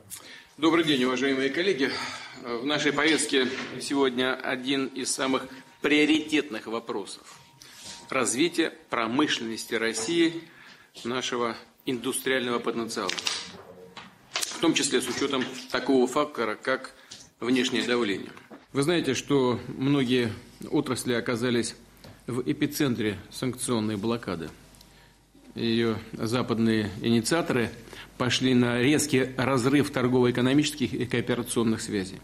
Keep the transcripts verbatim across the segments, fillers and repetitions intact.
Добрый день, уважаемые коллеги. В нашей повестке сегодня один из самых приоритетных вопросов – развитие промышленности России, нашего индустриального потенциала, в том числе с учетом такого фактора, как внешнее давление. Вы знаете, что многие отрасли оказались в эпицентре санкционной блокады. Ее западные инициаторы пошли на резкий разрыв торгово-экономических и кооперационных связей.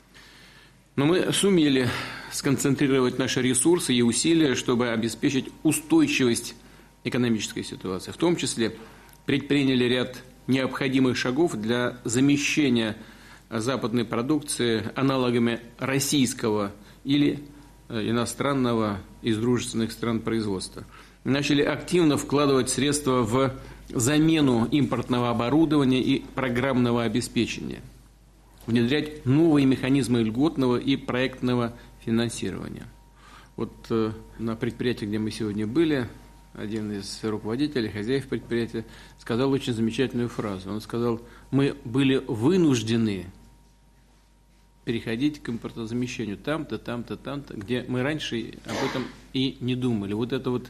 Но мы сумели сконцентрировать наши ресурсы и усилия, чтобы обеспечить устойчивость экономической ситуации. В том числе предприняли ряд необходимых шагов для замещения западной продукции аналогами российского или иностранного из дружественных стран производства. Начали активно вкладывать средства в замену импортного оборудования и программного обеспечения, внедрять новые механизмы льготного и проектного финансирования. Вот э, на предприятии, где мы сегодня были, один из руководителей, хозяев предприятия, сказал очень замечательную фразу. Он сказал: мы были вынуждены переходить к импортозамещению там-то, там-то, там-то, где мы раньше об этом и не думали. Вот эта вот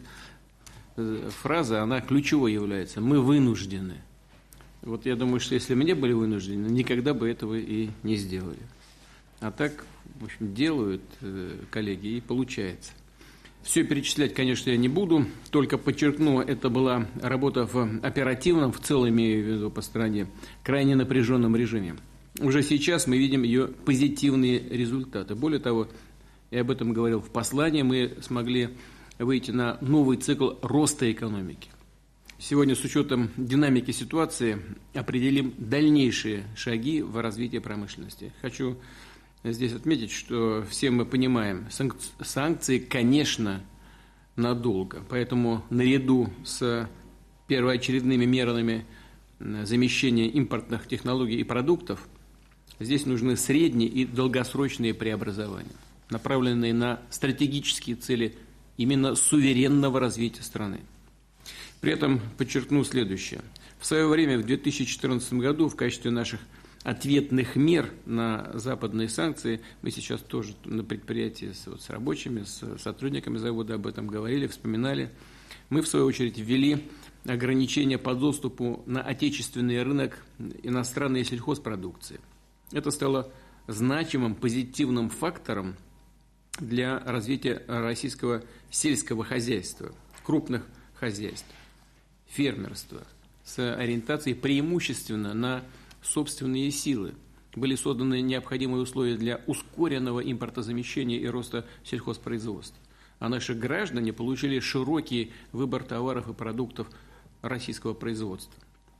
фраза, она ключевой является. Мы вынуждены. Вот я думаю, что если мы не были вынуждены, никогда бы этого и не сделали. А так, в общем, делают коллеги, и получается. Все перечислять, конечно, я не буду, только подчеркну, это была работа в оперативном, в целом имею в виду по стране, крайне напряженном режиме. Уже сейчас мы видим ее позитивные результаты. Более того, я об этом говорил в послании, мы смогли выйти на новый цикл роста экономики. Сегодня с учетом динамики ситуации определим дальнейшие шаги в развитии промышленности. Хочу здесь отметить, что все мы понимаем, санкции, конечно, надолго. Поэтому наряду с первоочередными мерами замещения импортных технологий и продуктов здесь нужны средние и долгосрочные преобразования, направленные на стратегические цели именно суверенного развития страны. При этом подчеркну следующее. В свое время, в две тысячи четырнадцатом году, в качестве наших ответных мер на западные санкции, мы сейчас тоже на предприятии с, вот, с рабочими, с сотрудниками завода об этом говорили, вспоминали, мы, в свою очередь, ввели ограничения по доступу на отечественный рынок иностранной сельхозпродукции. Это стало значимым позитивным фактором для развития российского сельского хозяйства, крупных хозяйств, фермерства с ориентацией преимущественно на собственные силы. Были созданы необходимые условия для ускоренного импортозамещения и роста сельхозпроизводства. А наши граждане получили широкий выбор товаров и продуктов российского производства,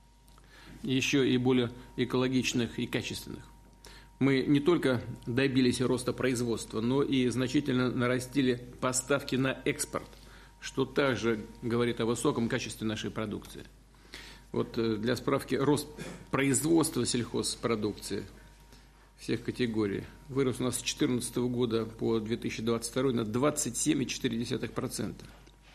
еще и более экологичных и качественных. Мы не только добились роста производства, но и значительно нарастили поставки на экспорт, что также говорит о высоком качестве нашей продукции. Вот для справки, рост производства сельхозпродукции всех категорий вырос у нас с две тысячи четырнадцатого года по две тысячи двадцать второй на двадцать семь целых четыре десятых процента.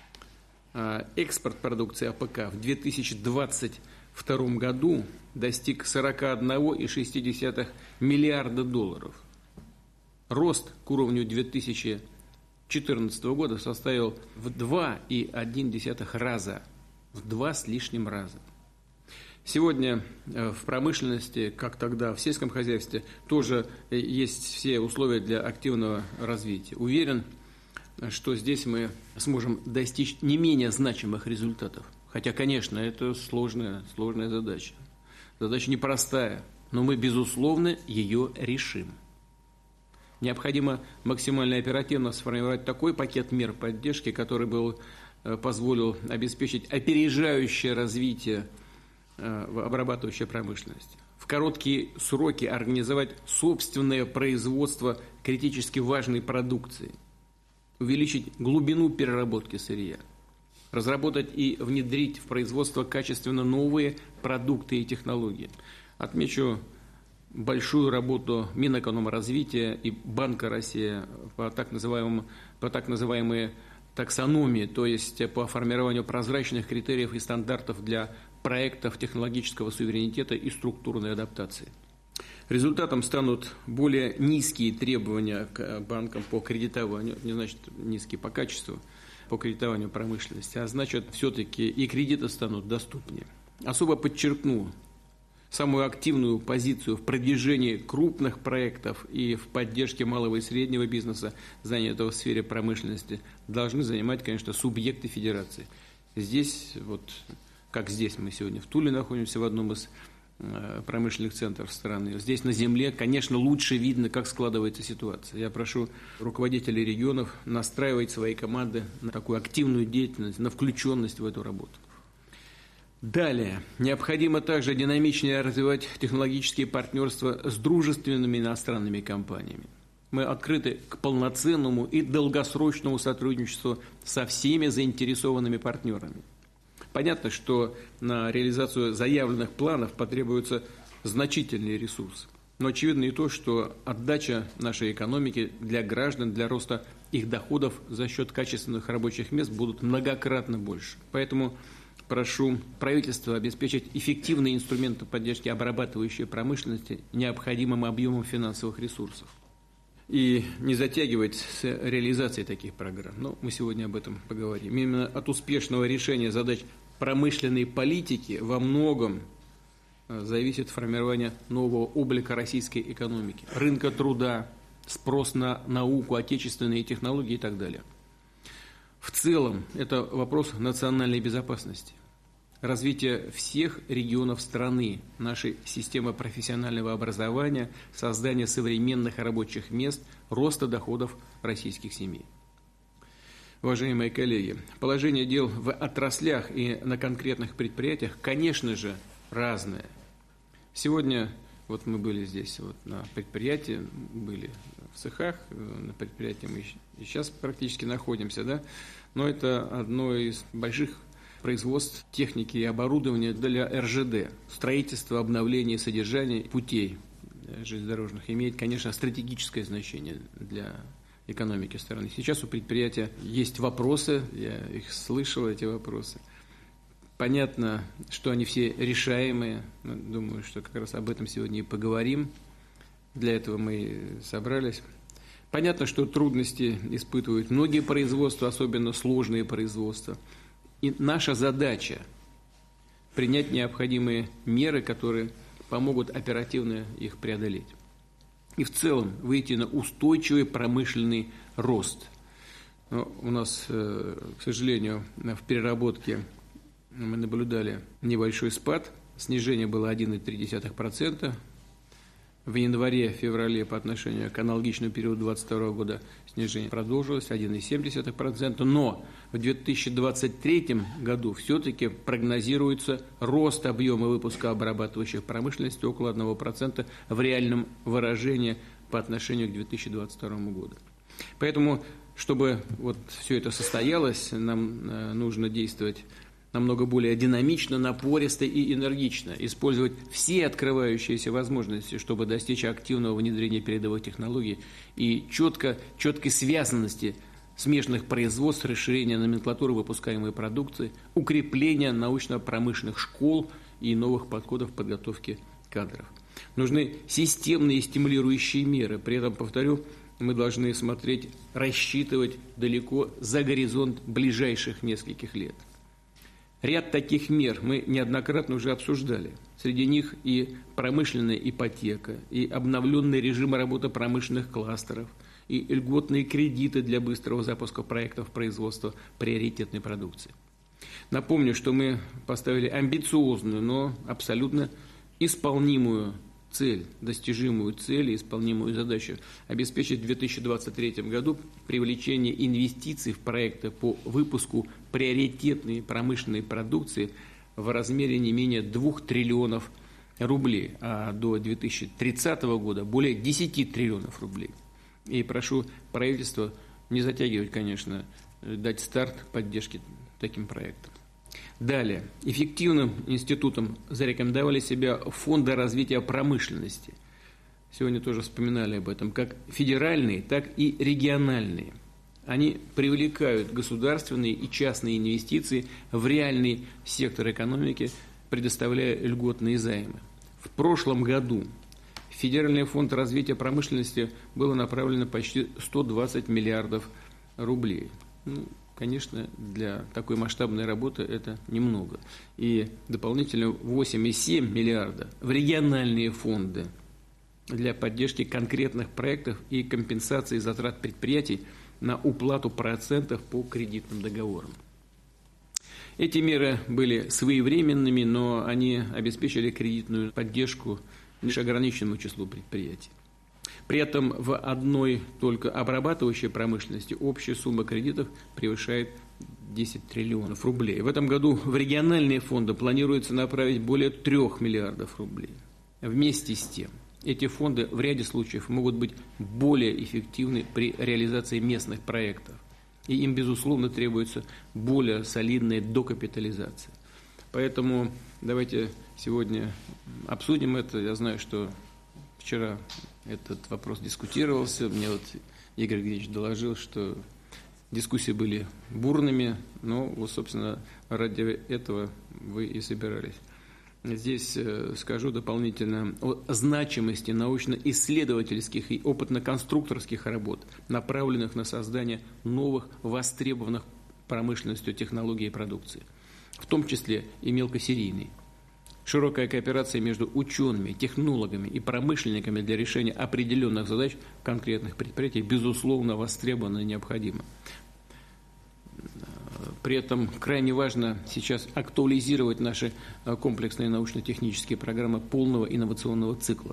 А экспорт продукции АПК в две тысячи двадцать втором году достиг сорок один целых шесть десятых миллиарда долларов. Рост к уровню две тысячи четырнадцатого года составил в два целых одна десятых раза, в два с лишним раза. Сегодня в промышленности, как тогда в сельском хозяйстве, тоже есть все условия для активного развития. Уверен, что здесь мы сможем достичь не менее значимых результатов. Хотя, конечно, это сложная, сложная задача. Задача непростая, но мы, безусловно, ее решим. Необходимо максимально оперативно сформировать такой пакет мер поддержки, который бы позволил обеспечить опережающее развитие в обрабатывающей промышленности. В короткие сроки организовать собственное производство критически важной продукции, увеличить глубину переработки сырья, разработать и внедрить в производство качественно новые продукты и технологии. Отмечу большую работу Минэкономразвития и Банка России по так называемым, по так называемой таксономии, то есть по формированию прозрачных критериев и стандартов для проектов технологического суверенитета и структурной адаптации. Результатом станут более низкие требования к банкам по кредитованию, не значит низкие по качеству, по кредитованию промышленности, а значит все-таки и кредиты станут доступнее. Особо подчеркну самую активную позицию в продвижении крупных проектов и в поддержке малого и среднего бизнеса, занятого в сфере промышленности, должны занимать, конечно, субъекты федерации. Здесь, вот как здесь мы сегодня в Туле находимся, в одном из промышленных центров страны. Здесь на земле, конечно, лучше видно, как складывается ситуация. Я прошу руководителей регионов настраивать свои команды на такую активную деятельность, на включенность в эту работу. Далее. Необходимо также динамичнее развивать технологические партнерства с дружественными иностранными компаниями. Мы открыты к полноценному и долгосрочному сотрудничеству со всеми заинтересованными партнерами. Понятно, что на реализацию заявленных планов потребуются значительные ресурсы. Но очевидно и то, что отдача нашей экономики для граждан, для роста их доходов за счет качественных рабочих мест будут многократно больше. Поэтому прошу правительство обеспечить эффективные инструменты поддержки обрабатывающей промышленности необходимым объемом финансовых ресурсов. И не затягивать с реализацией таких программ. Но мы сегодня об этом поговорим. Именно от успешного решения задач промышленной политики во многом зависит формирование нового облика российской экономики, рынка труда, спрос на науку, отечественные технологии и так далее. В целом, это вопрос национальной безопасности, развития всех регионов страны, нашей системы профессионального образования, создания современных рабочих мест, роста доходов российских семей. Уважаемые коллеги, положение дел в отраслях и на конкретных предприятиях, конечно же, разное. Сегодня вот мы были здесь вот на предприятии, были в цехах, на предприятии мы и сейчас практически находимся, да, но это одно из больших производств техники и оборудования для эр жэ дэ. Строительство, обновление, содержание путей железнодорожных имеет, конечно, стратегическое значение для экономики страны. Сейчас у предприятия есть вопросы, я их слышал, эти вопросы. Понятно, что они все решаемые. Думаю, что как раз об этом сегодня и поговорим. Для этого мы собрались. Понятно, что трудности испытывают многие производства, особенно сложные производства. И наша задача – принять необходимые меры, которые помогут оперативно их преодолеть. И в целом выйти на устойчивый промышленный рост. Но у нас, к сожалению, в переработке мы наблюдали небольшой спад. Снижение было один целых три десятых процента. В январе-феврале по отношению к аналогичному периоду две тысячи двадцать второго года снижение продолжилось, один целых семь десятых процента. Но в две тысячи двадцать третьем году все-таки прогнозируется рост объема выпуска обрабатывающих промышленности около одного процента в реальном выражении по отношению к две тысячи двадцать второму году. Поэтому, чтобы вот все это состоялось, нам нужно действовать намного более динамично, напористо и энергично, использовать все открывающиеся возможности, чтобы достичь активного внедрения передовых технологий и четко, четкой связанности смешанных производств, расширения номенклатуры выпускаемой продукции, укрепления научно-промышленных школ и новых подходов подготовки кадров. Нужны системные стимулирующие меры. При этом, повторю, мы должны смотреть, рассчитывать далеко за горизонт ближайших нескольких лет. Ряд таких мер мы неоднократно уже обсуждали. Среди них и промышленная ипотека, и обновленный режим работы промышленных кластеров, и льготные кредиты для быстрого запуска проектов производства приоритетной продукции. Напомню, что мы поставили амбициозную, но абсолютно исполнимую цель, достижимую цель и исполнимую задачу обеспечить в две тысячи двадцать третьем году привлечение инвестиций в проекты по выпуску приоритетной промышленной продукции в размере не менее двух триллионов рублей, а до две тысячи тридцатого года более десяти триллионов рублей. И прошу правительство не затягивать, конечно, дать старт поддержке таким проектам. Далее. Эффективным институтом зарекомендовали себя фонды развития промышленности. Сегодня тоже вспоминали об этом, как федеральные, так и региональные. Они привлекают государственные и частные инвестиции в реальный сектор экономики, предоставляя льготные займы. В прошлом году Федеральный фонд развития промышленности было направлено почти сто двадцать миллиардов рублей. Ну, конечно, для такой масштабной работы это немного. И дополнительно восемь целых семь десятых миллиарда в региональные фонды для поддержки конкретных проектов и компенсации затрат предприятий на уплату процентов по кредитным договорам. Эти меры были своевременными, но они обеспечили кредитную поддержку лишь ограниченному числу предприятий. При этом в одной только обрабатывающей промышленности общая сумма кредитов превышает десять триллионов рублей. В этом году в региональные фонды планируется направить более трех миллиардов рублей. Вместе с тем, эти фонды в ряде случаев могут быть более эффективны при реализации местных проектов, и им, безусловно, требуется более солидная докапитализация. Поэтому давайте сегодня обсудим это. Я знаю, что вчера этот вопрос дискутировался. Мне вот Игорь Григорьевич доложил, что дискуссии были бурными, но, вот, собственно, ради этого вы и собирались. Здесь скажу дополнительно о значимости научно-исследовательских и опытно-конструкторских работ, направленных на создание новых, востребованных промышленностью технологий и продукции, в том числе и мелкосерийной. Широкая кооперация между учеными, технологами и промышленниками для решения определенных задач конкретных предприятий, безусловно, востребована и необходима. При этом крайне важно сейчас актуализировать наши комплексные научно-технические программы полного инновационного цикла.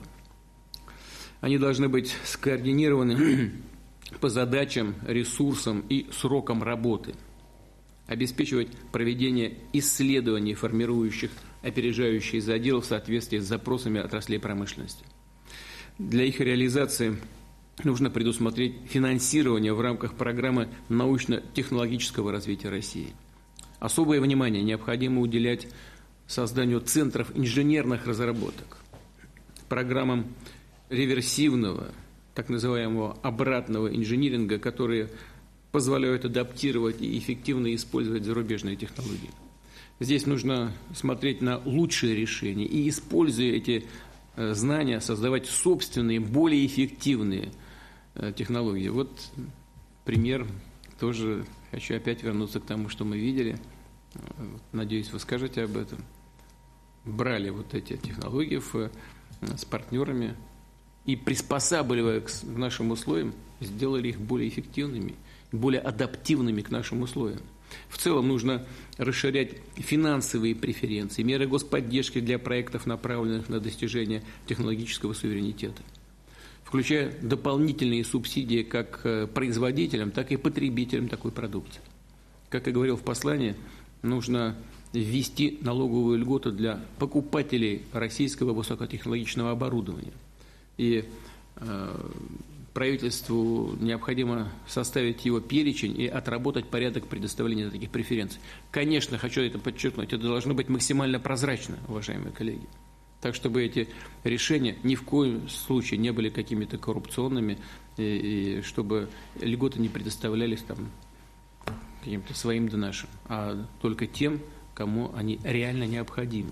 Они должны быть скоординированы по задачам, ресурсам и срокам работы, обеспечивать проведение исследований, формирующих опережающие задел в соответствии с запросами отраслей промышленности. Для их реализации нужно предусмотреть финансирование в рамках программы научно-технологического развития России. Особое внимание необходимо уделять созданию центров инженерных разработок, программам реверсивного, так называемого обратного инжиниринга, которые позволяют адаптировать и эффективно использовать зарубежные технологии. Здесь нужно смотреть на лучшие решения и, используя эти знания, создавать собственные, более эффективные технологии. Вот пример, тоже хочу опять вернуться к тому, что мы видели. Надеюсь, вы скажете об этом. Брали вот эти технологии в, с партнерами и, приспосабливая к нашим условиям, сделали их более эффективными, более адаптивными к нашим условиям. В целом нужно расширять финансовые преференции, меры господдержки для проектов, направленных на достижение технологического суверенитета, включая дополнительные субсидии как производителям, так и потребителям такой продукции. Как я говорил в послании, нужно ввести налоговую льготу для покупателей российского высокотехнологичного оборудования. И э, правительству необходимо составить его перечень и отработать порядок предоставления таких преференций. Конечно, хочу это подчеркнуть, это должно быть максимально прозрачно, уважаемые коллеги. Так, чтобы эти решения ни в коем случае не были какими-то коррупционными, и, и чтобы льготы не предоставлялись там каким-то своим да нашим, а только тем, кому они реально необходимы.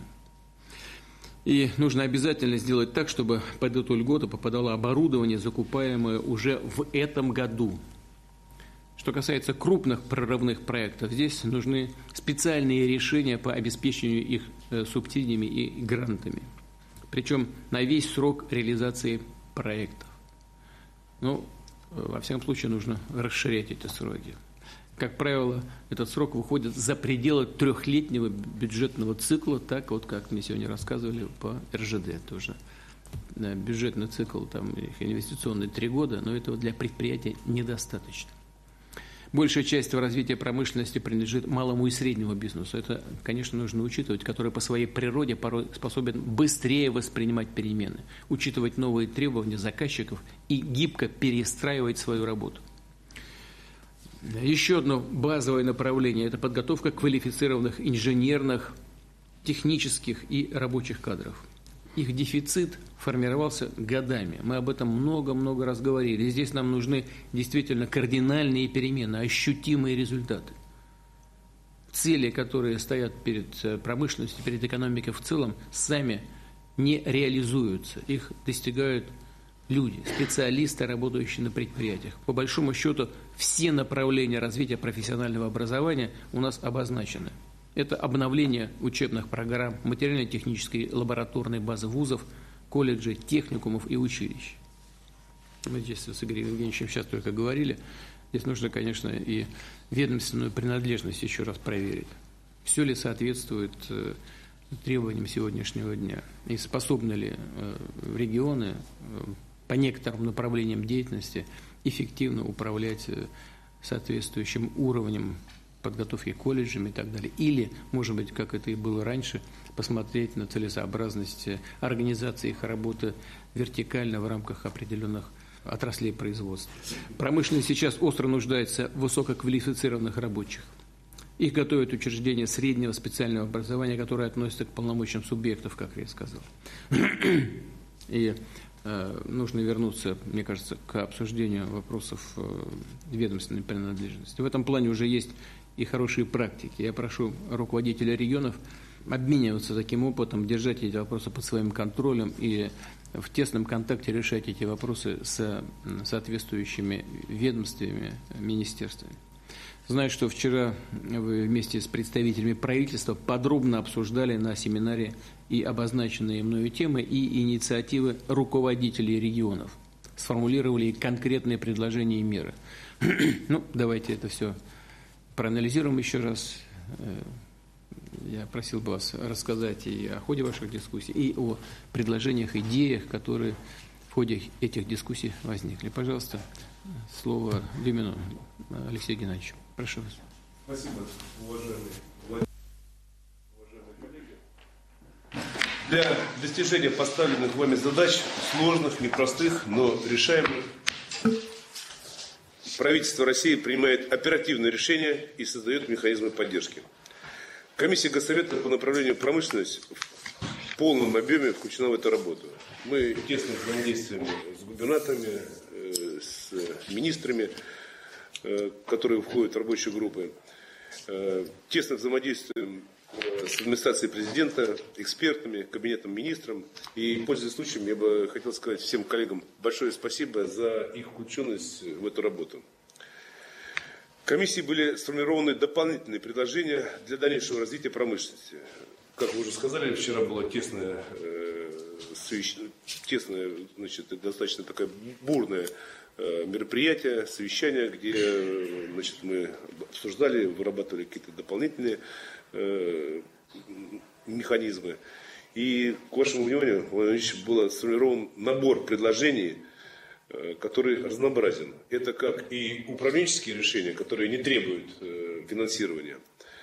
И нужно обязательно сделать так, чтобы под эту льготу попадало оборудование, закупаемое уже в этом году. Что касается крупных прорывных проектов, здесь нужны специальные решения по обеспечению их субсидиями и грантами. Причем на весь срок реализации проектов. Ну, во всяком случае, нужно расширять эти сроки. Как правило, этот срок выходит за пределы трехлетнего бюджетного цикла, так вот, как мне сегодня рассказывали по эр жэ дэ тоже. Да, бюджетный цикл, там, инвестиционный три года, но этого для предприятия недостаточно. Большая часть развития промышленности принадлежит малому и среднему бизнесу. Это, конечно, нужно учитывать, который по своей природе порой способен быстрее воспринимать перемены, учитывать новые требования заказчиков и гибко перестраивать свою работу. Еще одно базовое направление – это подготовка квалифицированных инженерных, технических и рабочих кадров. Их дефицит формировался годами. Мы об этом много-много раз говорили. Здесь нам нужны действительно кардинальные перемены, ощутимые результаты. Цели, которые стоят перед промышленностью, перед экономикой в целом, сами не реализуются, их достигают люди, специалисты, работающие на предприятиях. По большому счету, все направления развития профессионального образования у нас обозначены. Это обновление учебных программ, материально-технической лабораторной базы вузов, колледжей, техникумов и училищ. Мы здесь с Игорем Евгеньевичем сейчас только говорили. Здесь нужно, конечно, и ведомственную принадлежность еще раз проверить. Все ли соответствует требованиям сегодняшнего дня? И способны ли регионы по некоторым направлениям деятельности эффективно управлять соответствующим уровнем подготовки колледжами и так далее. Или, может быть, как это и было раньше, посмотреть на целесообразность организации их работы вертикально в рамках определенных отраслей производства. Промышленность сейчас остро нуждается в высококвалифицированных рабочих. Их готовят учреждения среднего специального образования, которые относятся к полномочиям субъектов, как я сказал. И э, нужно вернуться, мне кажется, к обсуждению вопросов э, ведомственной принадлежности. В этом плане уже есть и хорошие практики. Я прошу руководителей регионов обмениваться таким опытом, держать эти вопросы под своим контролем и в тесном контакте решать эти вопросы с соответствующими ведомствами, министерствами. Знаю, что вчера вы вместе с представителями правительства подробно обсуждали на семинаре и обозначенные мною темы, и инициативы руководителей регионов. Сформулировали конкретные предложения и меры. Ну, давайте это все проанализируем еще раз. Я просил бы вас рассказать и о ходе ваших дискуссий, и о предложениях, идеях, которые в ходе этих дискуссий возникли. Пожалуйста, слово Дюмину Алексею Геннадьевичу. Прошу вас. Спасибо, уважаемые, уважаемые коллеги. Для достижения поставленных вами задач, сложных, непростых, но решаемых, правительство России принимает оперативные решения и создает механизмы поддержки. Комиссия Госсовета по направлению промышленность в полном объеме включена в эту работу. Мы тесно взаимодействуем с губернаторами, с министрами, которые входят в рабочие группы. Тесно взаимодействуем с администрацией президента, экспертами, кабинетом министров. И, пользуясь случаем, я бы хотел сказать всем коллегам большое спасибо за их включенность в эту работу. В комиссии были сформированы дополнительные предложения для дальнейшего развития промышленности. Как вы уже сказали, вчера было тесное, тесное, значит, достаточно такое бурное мероприятие, совещание, где, значит, мы обсуждали, вырабатывали какие-то дополнительные э, механизмы. И к вашему вниманию, Владимир Ильич, был сформирован набор предложений, э, который разнообразен. Это как и управленческие решения, которые не требуют э, финансирования,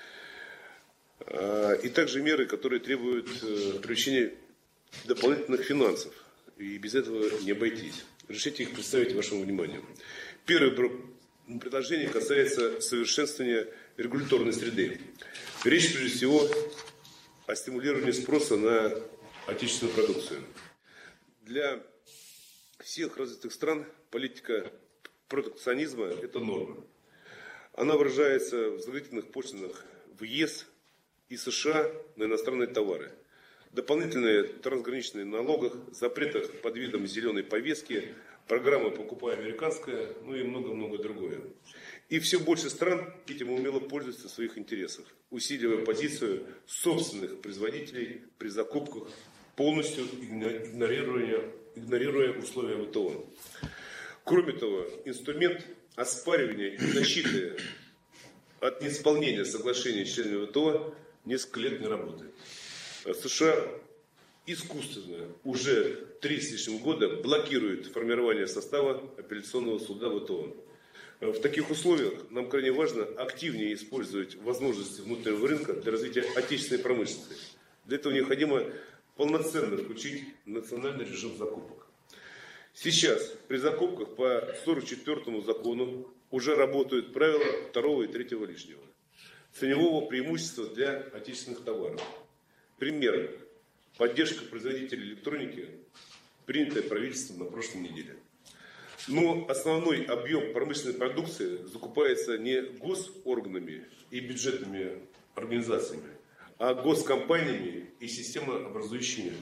э, и также меры, которые требуют э, привлечения дополнительных финансов. И без этого не обойтись. Решите их представить вашему вниманию. Первое предложение касается совершенствования регуляторной среды. Речь, прежде всего, о стимулировании спроса на отечественную продукцию. Для всех развитых стран политика протекционизма – это норма. Она выражается в заградительных пошлинах в ЕС и США на иностранные товары, дополнительные трансграничные налогах, запретах под видом зеленой повестки, программы «Покупай американское», ну и много-много другое. И все больше стран этим умело пользуются в своих интересах, усиливая позицию собственных производителей при закупках, полностью игнорируя, игнорируя условия ВТО. Кроме того, инструмент оспаривания и защиты от неисполнения соглашений с членами ВТО несколько лет не работает. США искусственно уже три с лишним года блокирует формирование состава апелляционного суда ВТО. В таких условиях нам крайне важно активнее использовать возможности внутреннего рынка для развития отечественной промышленности. Для этого необходимо полноценно включить национальный режим закупок. Сейчас при закупках по сорок четвёртому закону уже работают правила второго и третьего лишнего, ценового преимущества для отечественных товаров. Пример. Поддержка производителей электроники, принятая правительством на прошлой неделе. Но основной объем промышленной продукции закупается не госорганами и бюджетными организациями, а госкомпаниями и системообразующими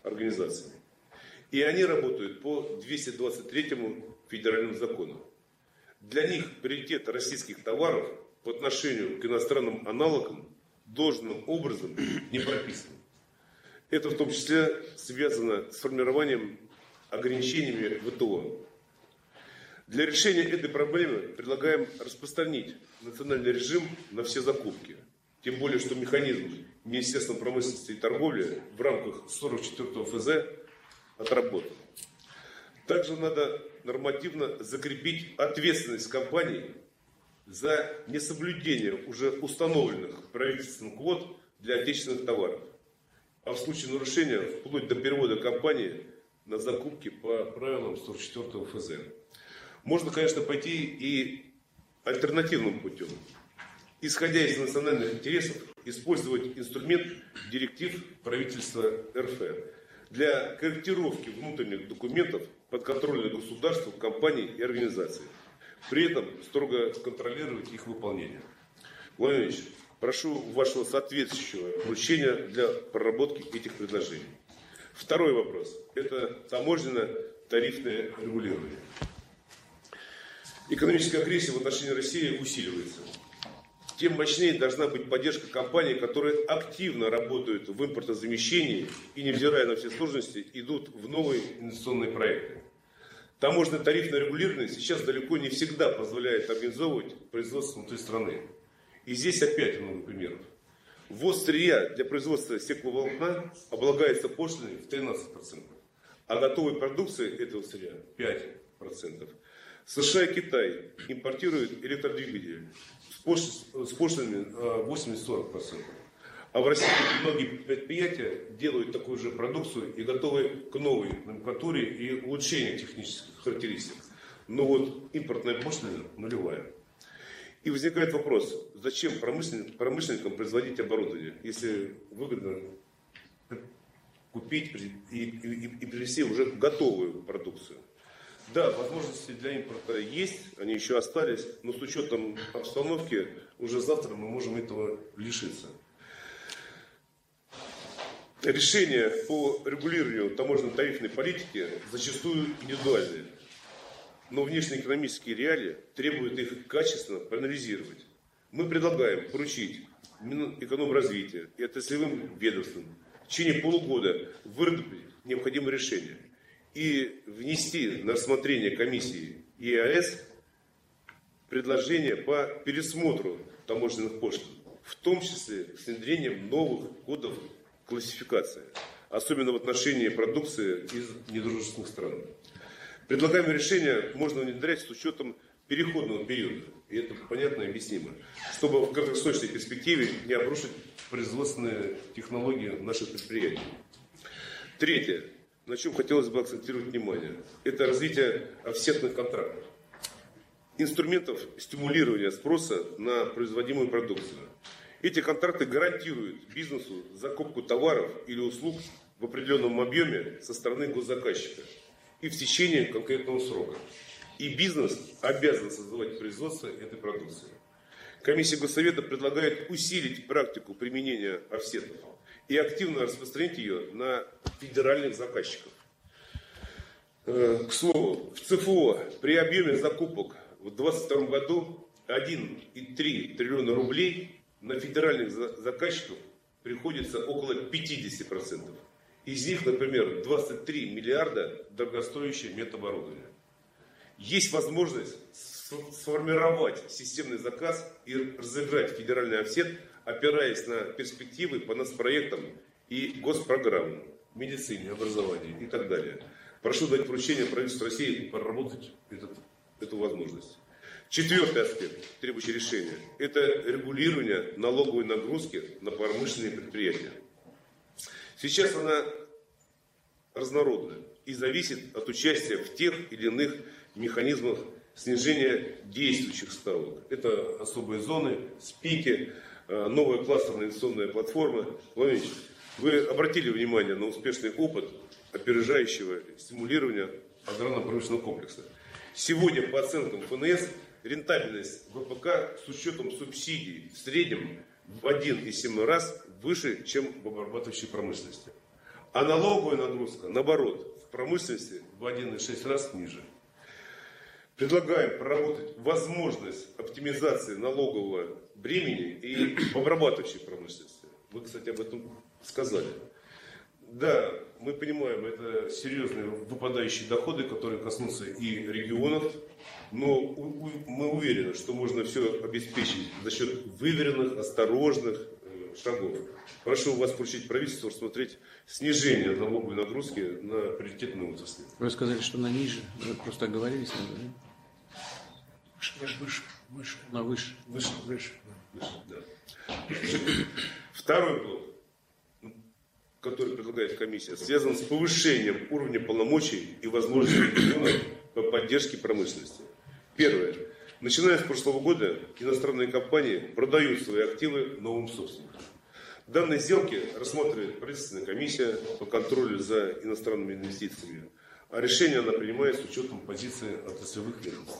организациями. И они работают по двухсот двадцать третьему федеральному закону. Для них приоритет российских товаров по отношению к иностранным аналогам должным образом не прописан. Это в том числе связано с формированием ограничениями ВТО. Для решения этой проблемы предлагаем распространить национальный режим на все закупки. Тем более, что механизм Министерства промышленности и торговли в рамках сорок четвёртого эф зэ отработан. Также надо нормативно закрепить ответственность компаний за несоблюдение уже установленных правительством квот для отечественных товаров. А в случае нарушения вплоть до перевода компании на закупки по правилам сорок четвёртого эф зэ. Можно, конечно, пойти и альтернативным путем. Исходя из национальных интересов, использовать инструмент директив правительства эр эф для корректировки внутренних документов подконтрольных государству, компаний и организаций. При этом строго контролировать их выполнение. Владимир Ильич, прошу вашего соответствующего поручения для проработки этих предложений. Второй вопрос. Это таможенно-тарифное регулирование. Экономическая агрессия в отношении России усиливается. Тем мощнее должна быть поддержка компаний, которые активно работают в импортозамещении и, невзирая на все сложности, идут в новые инвестиционные проекты. Таможенно-тарифное регулирование сейчас далеко не всегда позволяет организовывать производство внутри страны. И здесь опять много примеров. Ввоз сырья для производства стекловолокна облагается пошлиной в тринадцать процентов, а готовой продукции этого сырья пять процентов. США и Китай импортируют электродвигатели с пошлинами восемьдесят-сорок процентов. А в России многие предприятия делают такую же продукцию и готовы к новой номенклатуре и улучшению технических характеристик. Но вот импортная пошлина нулевая. И возникает вопрос, зачем промышленникам, промышленникам производить оборудование, если выгодно купить и, и, и привезти уже готовую продукцию. Да, возможности для импорта есть, они еще остались, но с учетом обстановки уже завтра мы можем этого лишиться. Решения по регулированию таможенно-тарифной политики зачастую индивидуальные, но внешнеэкономические реалии требуют их качественно проанализировать. Мы предлагаем поручить Минэкономразвития и отраслевым ведомствам в течение полугода выработать необходимые решения и внести на рассмотрение комиссии е а эс предложения по пересмотру таможенных пошлин, в том числе с внедрением новых кодов классификации, особенно в отношении продукции из недружественных стран. Предлагаемые решения можно внедрять с учетом переходного периода, и это понятно и объяснимо, чтобы в краткосрочной перспективе не обрушить производственные технологии наших предприятий. Третье, на чем хотелось бы акцентировать внимание, это развитие офсетных контрактов, инструментов стимулирования спроса на производимую продукцию. Эти контракты гарантируют бизнесу закупку товаров или услуг в определенном объеме со стороны госзаказчика и в течение конкретного срока. И бизнес обязан создавать производство этой продукции. Комиссия Госсовета предлагает усилить практику применения офсетов и активно распространить ее на федеральных заказчиков. К слову, в цэ эф о при объеме закупок в две тысячи двадцать втором году один и три триллиона рублей на федеральных заказчиков приходится около пятьдесят процентов. Из них, например, двадцать три миллиарда дорогостоящее медоборудование. Есть возможность сформировать системный заказ и разыграть федеральный офсет, опираясь на перспективы по нацпроектам и госпрограммам, медицине, образованию и так далее. Прошу дать поручение правительству России проработать этот, эту возможность. Четвертый аспект, требующий решения, это регулирование налоговой нагрузки на промышленные предприятия. Сейчас она разнородная и зависит от участия в тех или иных механизмах снижения действующих ставок. Это особые зоны, спики, новая кластерная инвестиционная платформа. Владимир Ильич, вы обратили внимание на успешный опыт опережающего стимулирования аграрно-промышленного комплекса. Сегодня по оценкам эф эн эс рентабельность вэ пэ ка с учетом субсидий в среднем в один и семь раз выше, чем в обрабатывающей промышленности. А налоговая нагрузка, наоборот, в промышленности в один и шесть раз ниже. Предлагаем проработать возможность оптимизации налогового бремени и в обрабатывающей промышленности. Вы, кстати, об этом сказали. Да, мы понимаем, это серьезные выпадающие доходы, которые коснутся и регионов, но мы уверены, что можно все обеспечить за счет выверенных, осторожных шагов. Прошу вас поручить правительству рассмотреть снижение налоговой нагрузки на приоритетные отрасли. Вы сказали, что на ниже. Вы просто оговорились, наверное. Выше, выше, выше. На выше. Выше, выше. Выше, да. Второй блок, который предлагает комиссия, связан с повышением уровня полномочий и возможностей регионов по поддержке промышленности. Первое. Начиная с прошлого года иностранные компании продают свои активы новым собственникам. Данные сделки рассматривает правительственная комиссия по контролю за иностранными инвестициями, а решение она принимает с учетом позиции отраслевых ведомств.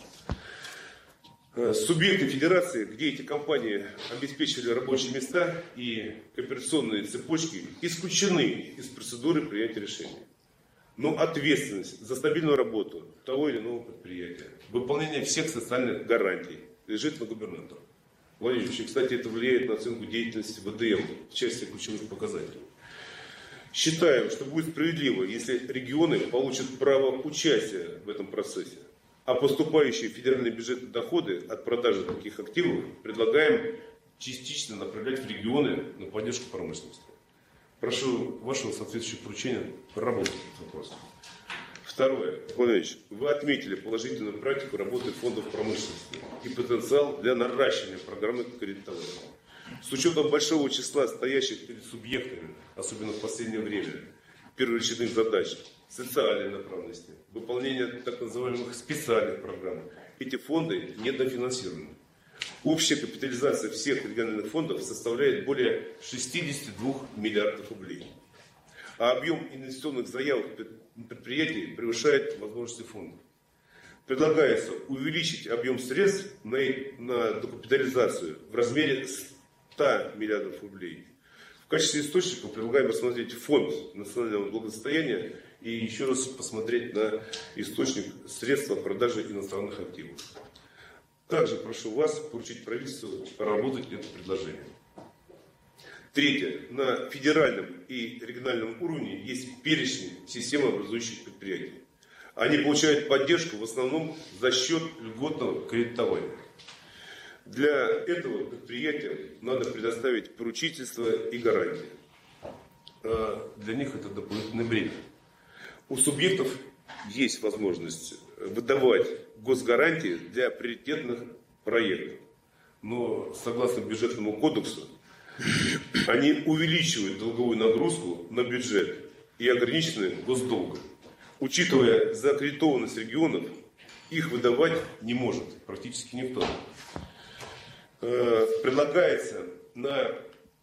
Субъекты федерации, где эти компании обеспечили рабочие места и кооперационные цепочки, исключены из процедуры принятия решений. Но ответственность за стабильную работу того или иного предприятия, выполнение всех социальных гарантий лежит на губернаторе. Владимир Ильич, кстати, это влияет на оценку деятельности вэ дэ эм в части ключевых показателей. Считаем, что будет справедливо, если регионы получат право участия в этом процессе. А поступающие в федеральный бюджет доходы от продажи таких активов предлагаем частично направлять в регионы на поддержку промышленности. Прошу вашего соответствующего поручения проработать этот вопрос. Второе. Владимир Ильич, вы отметили положительную практику работы фондов промышленности и потенциал для наращивания программы кредитования. С учетом большого числа стоящих перед субъектами, особенно в последнее время, первоочередных задач, социальной направленности, выполнение так называемых специальных программ, эти фонды недофинансированы. Общая капитализация всех региональных фондов составляет более шестидесяти двух миллиардов рублей. А объем инвестиционных заявок предприятий превышает возможности фондов. Предлагается увеличить объем средств на, на докапитализацию в размере ста миллиардов рублей. В качестве источника предлагаем рассмотреть фонд национального благосостояния и еще раз посмотреть на источник средств от продажи иностранных активов. Также прошу вас поручить правительству проработать это предложение. Третье. На федеральном и региональном уровне есть перечень системообразующих предприятий. Они получают поддержку в основном за счет льготного кредитования. Для этого предприятиям надо предоставить поручительство и гарантии. А для них это дополнительное бремя. У субъектов есть возможность выдавать госгарантии для приоритетных проектов. Но согласно бюджетному кодексу, они увеличивают долговую нагрузку на бюджет и ограничены госдолгом. Учитывая закредитованность регионов, их выдавать не может практически никто. Предлагается на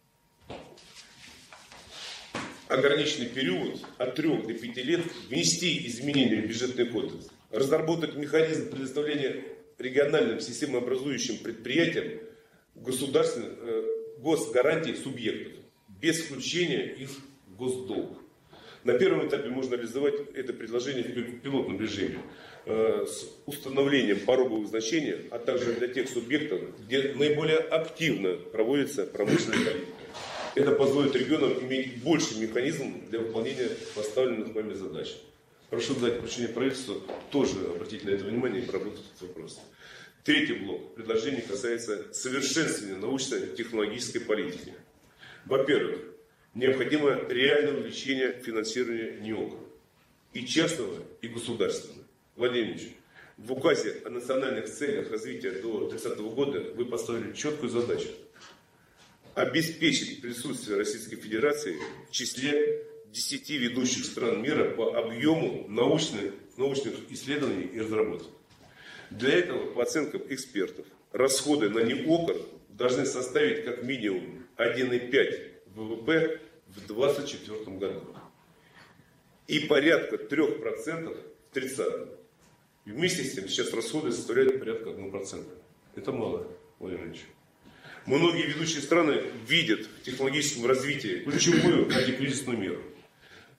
ограниченный период от трёх до пяти лет внести изменения в бюджетный кодекс, разработать механизм предоставления региональным системообразующим предприятиям государственных госгарантий субъектов без включения их в госдолг. На первом этапе можно реализовать это предложение в пилотном режиме с установлением пороговых значений, а также для тех субъектов, где наиболее активно проводится промышленная политика. Это позволит регионам иметь больше механизмов для выполнения поставленных вами задач. Прошу дать поручение правительству тоже обратить на это внимание и проработать этот вопрос. Третий блок предложений касается совершенствования научно-технологической политики. Во-первых, необходимо реальное увеличение финансирования НИОК. И частного, и государственного. Владимир Ильич, в указе о национальных целях развития до тридцатого года вы поставили четкую задачу обеспечить присутствие Российской Федерации в числе десяти ведущих стран мира по объему научных, научных исследований и разработок. Для этого, по оценкам экспертов, расходы на НИОК должны составить как минимум один и пять вэ вэ пэ в две тысячи двадцать четвёртом году и порядка трех процентов в тридцатом. И вместе с тем сейчас расходы составляют порядка одного процента. Это мало, Владимир Ильич. Многие ведущие страны видят в технологическом развитии ключевую антикризисную меру.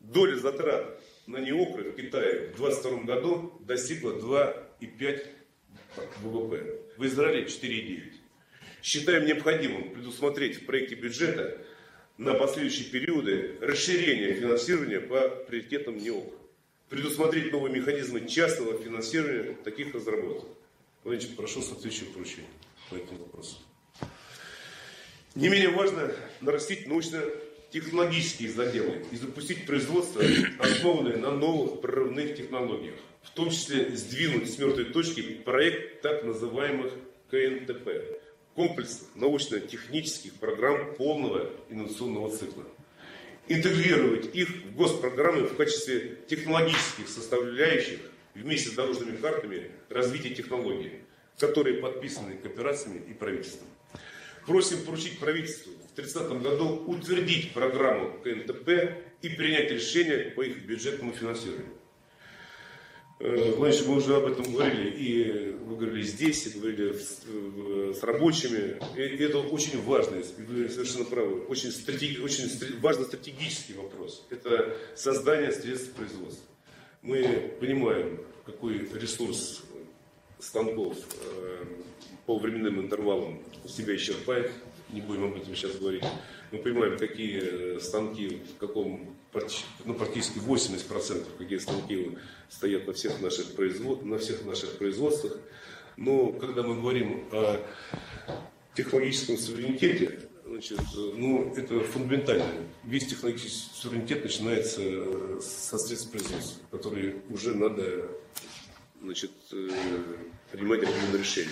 доля затрат на неокры в Китае в двадцать втором году достигла два и пять ВВП. В Израиле четыре и девять. Считаем необходимым предусмотреть в проекте бюджета на последующие периоды расширение финансирования по приоритетам НИОК. Предусмотреть новые механизмы частного финансирования таких разработок. Владимир, прошу соответствующее поручение по этому вопросу. Не менее важно нарастить научно-технологические заделы и запустить производство, основанное на новых прорывных технологиях. В том числе сдвинуть с мертвой точки проект так называемых ка эн тэ пэ. Комплекс научно-технических программ полного инновационного цикла. Интегрировать их в госпрограммы в качестве технологических составляющих вместе с дорожными картами развития технологий, которые подписаны кооперациями и правительством. Просим поручить правительству в тридцатом году утвердить программу ка эн тэ пэ и принять решение по их бюджетному финансированию. Владимир, мы уже об этом говорили, и вы говорили здесь, и говорили с рабочими. И это очень важный, вы совершенно правы, очень, стратеги, очень важный стратегический вопрос. Это создание средств производства. Мы понимаем, какой ресурс станков по временным интервалам себя исчерпает. Не будем об этом сейчас говорить. Мы понимаем, какие станки, в каком, ну, практически восемьдесят процентов какие станки стоят на всех наших, производ, на всех наших производствах. Но когда мы говорим о технологическом суверенитете, значит, ну, это фундаментально. Весь технологический суверенитет начинается со средств производства, которые уже надо, значит, принимать определенные решения.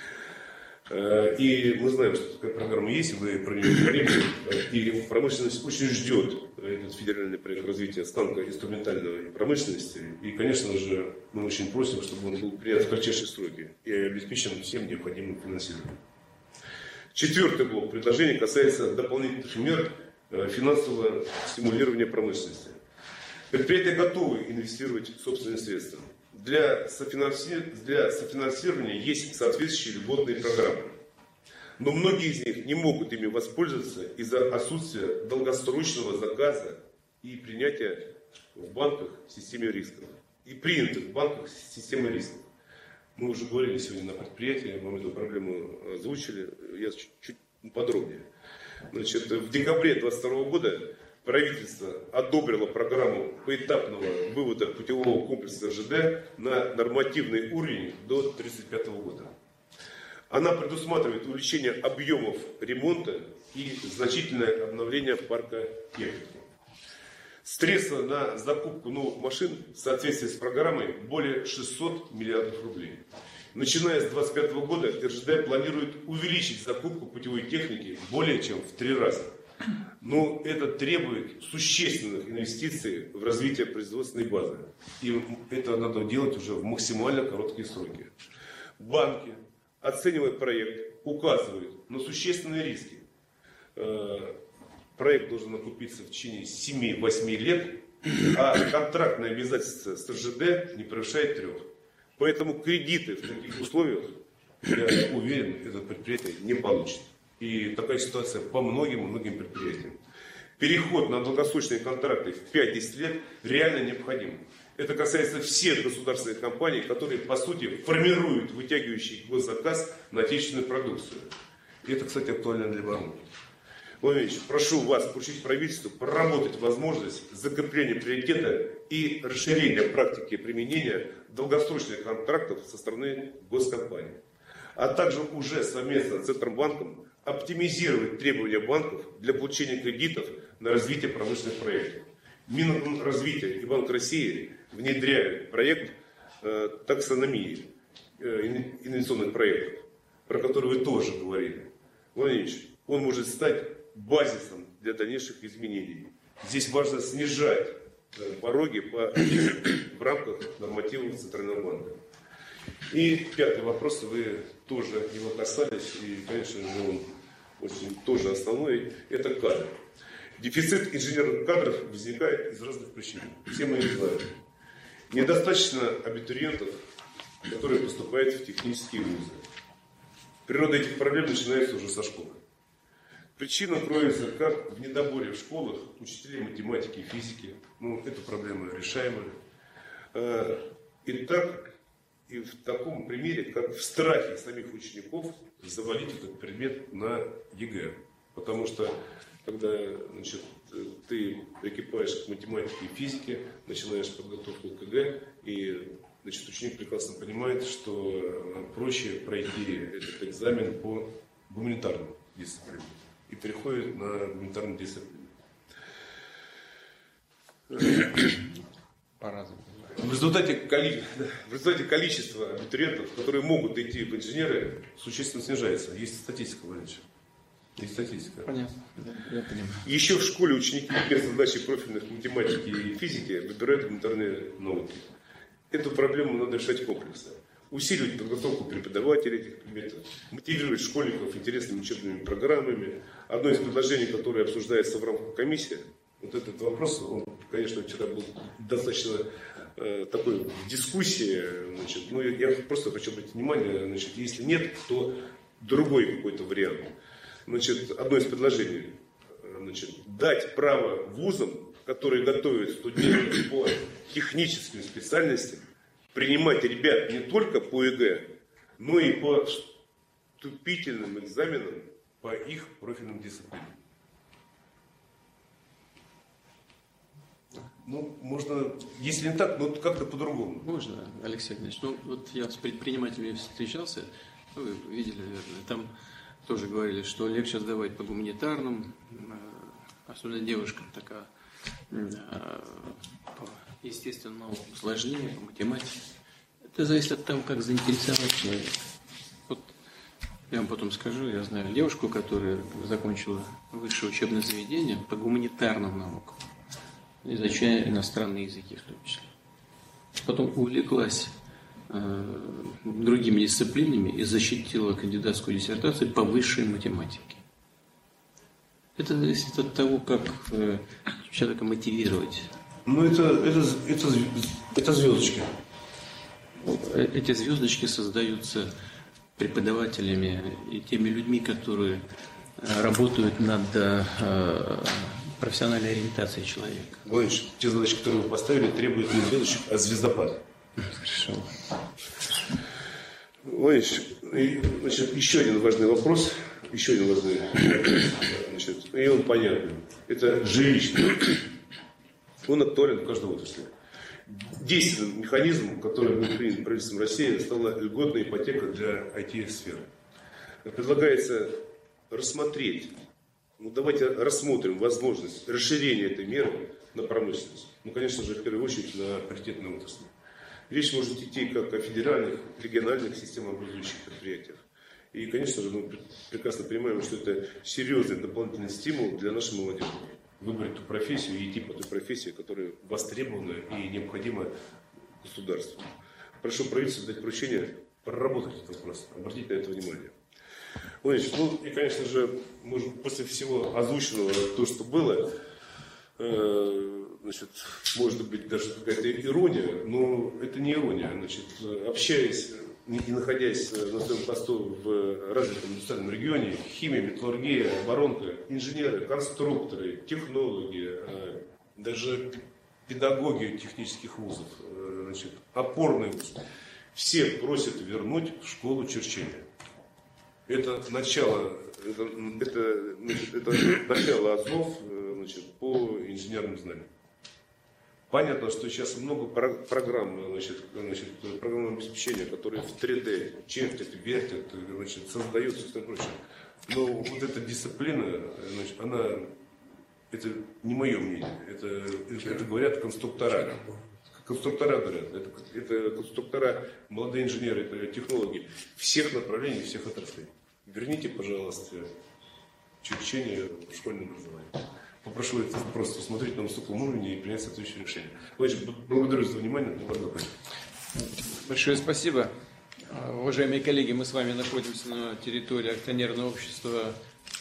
И мы знаем, что такая программа есть, вы про нее говорили, и промышленность очень ждет этот федеральный проект развития станка инструментальной промышленности. И, конечно же, мы очень просим, чтобы он был принят в кратчайшие сроки и обеспечен всем необходимым финансированием. Четвертый блок предложений касается дополнительных мер финансового стимулирования промышленности. Предприятия готовы инвестировать собственные средства. Для софинансирования, для софинансирования есть соответствующие льготные программы. Но многие из них не могут ими воспользоваться из-за отсутствия долгосрочного заказа и принятия в банках в системе рисков. И принятых в банках в системе рисков. Мы уже говорили сегодня на предприятии, мы эту проблему озвучили, я чуть подробнее. Значит, в декабре две тысячи двадцать второго года правительство одобрило программу поэтапного вывода путевого комплекса эр жэ дэ на нормативный уровень до две тысячи тридцать пятого года. Она предусматривает увеличение объемов ремонта и значительное обновление парка техники. Средства на закупку новых машин в соответствии с программой более шестисот миллиардов рублей. Начиная с две тысячи двадцать пятого года эр жэ дэ планирует увеличить закупку путевой техники более чем в три раза. Но это требует существенных инвестиций в развитие производственной базы. И это надо делать уже в максимально короткие сроки. Банки, оценивая проект, указывают на существенные риски. Проект должен окупиться в течение семи-восьми лет, а контрактное обязательство с эр жэ дэ не превышает трех. Поэтому кредиты в таких условиях, я уверен, это предприятие не получит. И такая ситуация по многим-многим предприятиям. Переход на долгосрочные контракты в пять-десять лет реально необходим. Это касается всех государственных компаний, которые, по сути, формируют вытягивающий госзаказ на отечественную продукцию. И это, кстати, актуально для Бармы. Владимир Ильич, прошу вас поручить правительству проработать возможность закрепления приоритета и расширения практики применения долгосрочных контрактов со стороны госкомпаний. А также уже совместно с Центробанком оптимизировать требования банков для получения кредитов на развитие промышленных проектов. Минразвитие и Банк России внедряют проект э, таксономии э, инвестиционных проектов, про который вы тоже говорили. Владимир Ильич, он может стать базисом для дальнейших изменений. Здесь важно снижать э, пороги по, в рамках нормативов Центрального банка. И пятый вопрос, вы тоже его касались, и, конечно же, он очень тоже основной, это кадры. Дефицит инженерных кадров возникает из разных причин. Все мы их знаем. Недостаточно абитуриентов, которые поступают в технические вузы. Природа этих проблем начинается уже со школы. Причина кроется как в недоборе в школах учителей математики и физики. Ну, эта проблема решаемая. И так, и в таком примере, как в страхе самих учеников завалить этот предмет на ЕГЭ. Потому что, когда, значит, ты прикипаешь к математике и физике, начинаешь подготовку к ЕГЭ, и, значит, ученик прекрасно понимает, что проще пройти этот экзамен по гуманитарным дисциплинам. И переходит на гуманитарную дисциплину. По-разному. В результате, коли... в результате количество абитуриентов, которые могут идти в инженеры, существенно снижается. Есть статистика, Владимир. Есть статистика. Понятно. Я понимаю. Еще в школе ученики вместо сдачи профильных математики и физики выбирают гуманитарные науки. Эту проблему надо решать комплексно. Усиливать подготовку преподавателей этих предметов, мотивировать школьников интересными учебными программами. Одно из предложений, которое обсуждается в рамках комиссии, вот этот вопрос, он, конечно, вчера был достаточно э, такой в дискуссии. Значит, но я просто хочу обратить внимание, значит, если нет, то другой какой-то вариант. Значит, одно из предложений, значит, дать право вузам, которые готовят студентов по техническим специальностям, принимать ребят не только по ЕГЭ, но и по вступительным экзаменам по их профильным дисциплинам. Ну, можно, если не так, но как-то по-другому. Можно, Алексей Игнатьевич. Ну, вот я с предпринимателями встречался, вы видели, наверное, там тоже говорили, что легче сдавать по гуманитарным, особенно девушкам такая, по естественным наукам сложнее, по математике. Это зависит от того, как заинтересовать человека. Вот я вам потом скажу, я знаю девушку, которая закончила высшее учебное заведение по гуманитарным наукам, изучая иностранные языки в том числе. Потом увлеклась э, другими дисциплинами и защитила кандидатскую диссертацию по высшей математике. Это зависит от того, как э, человека мотивировать. Ну, это, это, это, это звездочки. Эти звездочки создаются преподавателями и теми людьми, которые работают над э, профессиональной ориентацией человека. Владимир, те задачи, которые вы поставили, требуют не звездочек, а звездопад. Хорошо. Владимир, значит, еще один важный вопрос. Еще один важный вопрос. Значит, и он понятный. Это жилищный. Он актуален в каждой отрасли. Действенным механизмом, который был принят правительством России, стала льготная ипотека для ай ти-сферы. Предлагается рассмотреть, ну давайте рассмотрим возможность расширения этой меры на промышленность. Ну, конечно же, в первую очередь на приоритетные отрасли. Речь может идти как о федеральных, региональных системообразующих предприятиях. И, конечно же, мы прекрасно понимаем, что это серьезный дополнительный стимул для нашей молодежи. Выбрать ту профессию и идти по той профессии, которая востребована и необходима государству. Прошу правительство дать поручение проработать этот вопрос, обратить на это внимание. Владимир, ну и, конечно же, может, после всего озвученного, то, что было, э, значит, может быть даже какая-то ирония, но это не ирония. Значит, общаясь и находясь на своем посту в развитом индустриальном регионе, химия, металлургия, оборонка, инженеры, конструкторы, технологи, даже педагоги технических вузов, значит, опорные вузы, все просят вернуть в школу черчения. Это начало, это, это, значит, это начало основ, значит, по инженерным знаниям. Понятно, что сейчас много программ, значит, значит, программного обеспечения, которые в три дэ чертят, вертят, значит, создают и все прочее. Но вот эта дисциплина, значит, она, это не мое мнение, это, это говорят конструктора. Конструктора говорят, это, это конструктора, молодые инженеры, это технологи всех направлений, всех отраслей. Верните, пожалуйста, черчение в школьном образовании. Попрошу это просто посмотреть на высоком уровне и принять соответствующее решение. Владимир, благодарю за внимание. Большое спасибо. Уважаемые коллеги, мы с вами находимся на территории акционерного общества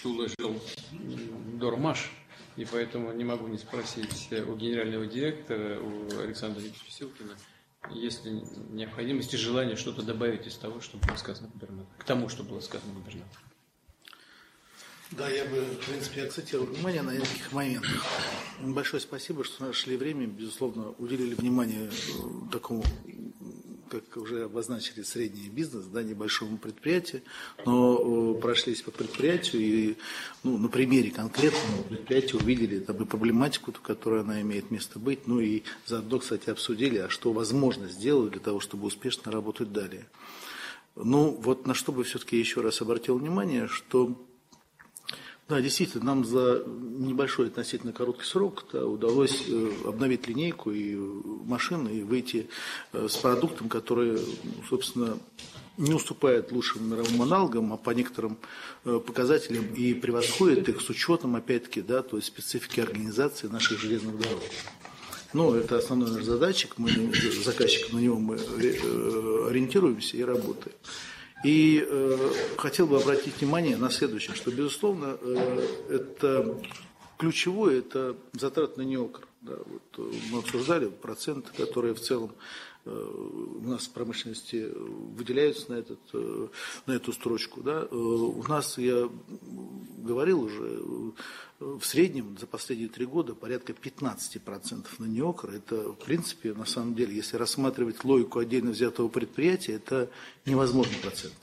Тула-Жил-Дормаш, и поэтому не могу не спросить у генерального директора, у Александра Викторовича Силкина, есть ли необходимость и желание что-то добавить из того, что было сказано губернатором, к тому, что было сказано губернатором. Да, я бы, в принципе, акцентировал внимание на нескольких моментах. Большое спасибо, что нашли время, безусловно, уделили внимание такому, как уже обозначили, средний бизнес, да, небольшому предприятию, но прошлись по предприятию и ну, на примере конкретного предприятия увидели там, и проблематику, которая она имеет место быть, ну и заодно, кстати, обсудили, а что возможно сделать для того, чтобы успешно работать далее. Ну, вот на что бы все-таки еще раз обратил внимание, что да, действительно, нам за небольшой относительно короткий срок да, удалось обновить линейку и машин и выйти с продуктом, который, собственно, не уступает лучшим мировым аналогам, а по некоторым показателям и превосходит их с учетом, опять-таки, да, то есть специфики организации наших железных дорог. Ну, это основной наш задатчик, мы, заказчик, на него мы ориентируемся и работаем. И э, хотел бы обратить внимание на следующее, что, безусловно, э, это ключевое, это затраты на НИОКР. Да, вот, мы обсуждали проценты, которые в целом э, у нас в промышленности выделяются на, этот, э, на эту строчку. Да. Э, у нас, я говорил уже, в среднем за последние три года порядка пятнадцать процентов на НИОКР. Это, в принципе, на самом деле, если рассматривать логику отдельно взятого предприятия, это невозможный процент.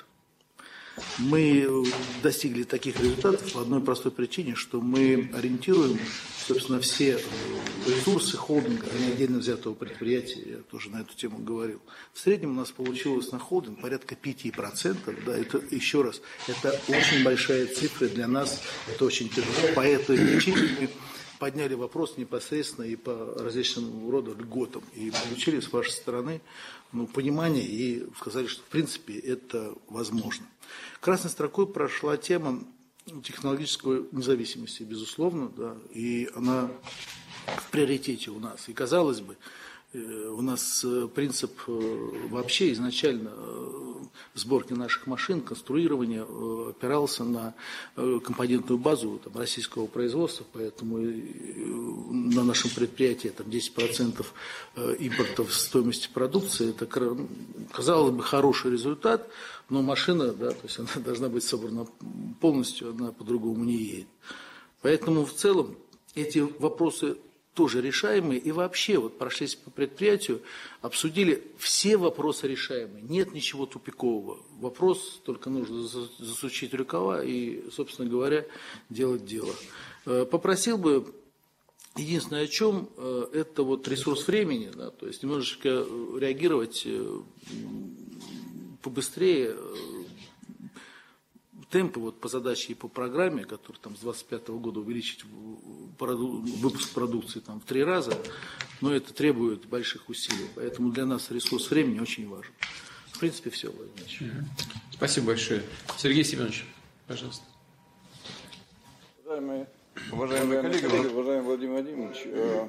Мы достигли таких результатов по одной простой причине, что мы ориентируем, собственно, все ресурсы холдинга, а не отдельно взятого предприятия, я тоже на эту тему говорил. В среднем у нас получилось на холдинг порядка пять процентов, да, это, еще раз, это очень большая цифра для нас, это очень тяжело, по этой причине мы подняли вопрос непосредственно и по различным роду льготам, и получили с вашей стороны ну, понимание и сказали, что в принципе это возможно. Красной строкой прошла тема технологической независимости, безусловно, да, и она в приоритете у нас. И казалось бы, у нас принцип вообще изначально сборки наших машин, конструирования опирался на компонентную базу там, российского производства, поэтому на нашем предприятии там, десять процентов импорта в стоимости продукции, это, казалось бы, хороший результат, но машина, да, то есть она должна быть собрана полностью, она по-другому не едет. Поэтому в целом эти вопросы тоже решаемые, и вообще вот прошлись по предприятию, обсудили все вопросы решаемые, нет ничего тупикового. Вопрос только нужно засучить рукава и, собственно говоря, делать дело. Попросил бы, единственное о чем, это вот ресурс времени, да, то есть немножечко реагировать побыстрее, темпы вот по задаче и по программе, которые там с двадцать пятого года увеличить выпуск продукции там в три раза, но это требует больших усилий. Поэтому для нас ресурс времени очень важен. В принципе, все, Владимир Ильич. Спасибо большое. Сергей Семенович, пожалуйста. Уважаемые, уважаемые коллеги, уважаемый Владимир Владимирович,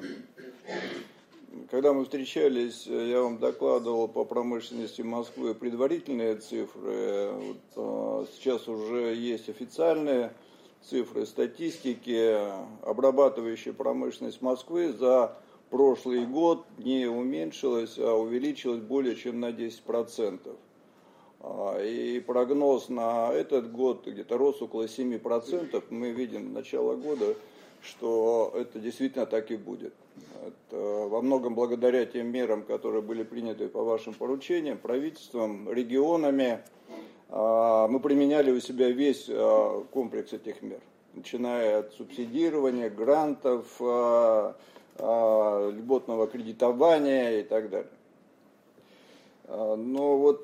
когда мы встречались, я вам докладывал по промышленности Москвы предварительные цифры. Вот, сейчас уже есть официальные цифры статистики. Обрабатывающая промышленность Москвы за прошлый год не уменьшилась, а увеличилась более чем на десять процентов. И прогноз на этот год где-то рост около семь процентов. Мы видим начало года, что это действительно так и будет. Это во многом благодаря тем мерам, которые были приняты по вашим поручениям, правительством, регионами. Мы применяли у себя весь комплекс этих мер, начиная от субсидирования, грантов, льготного кредитования и так далее. Но вот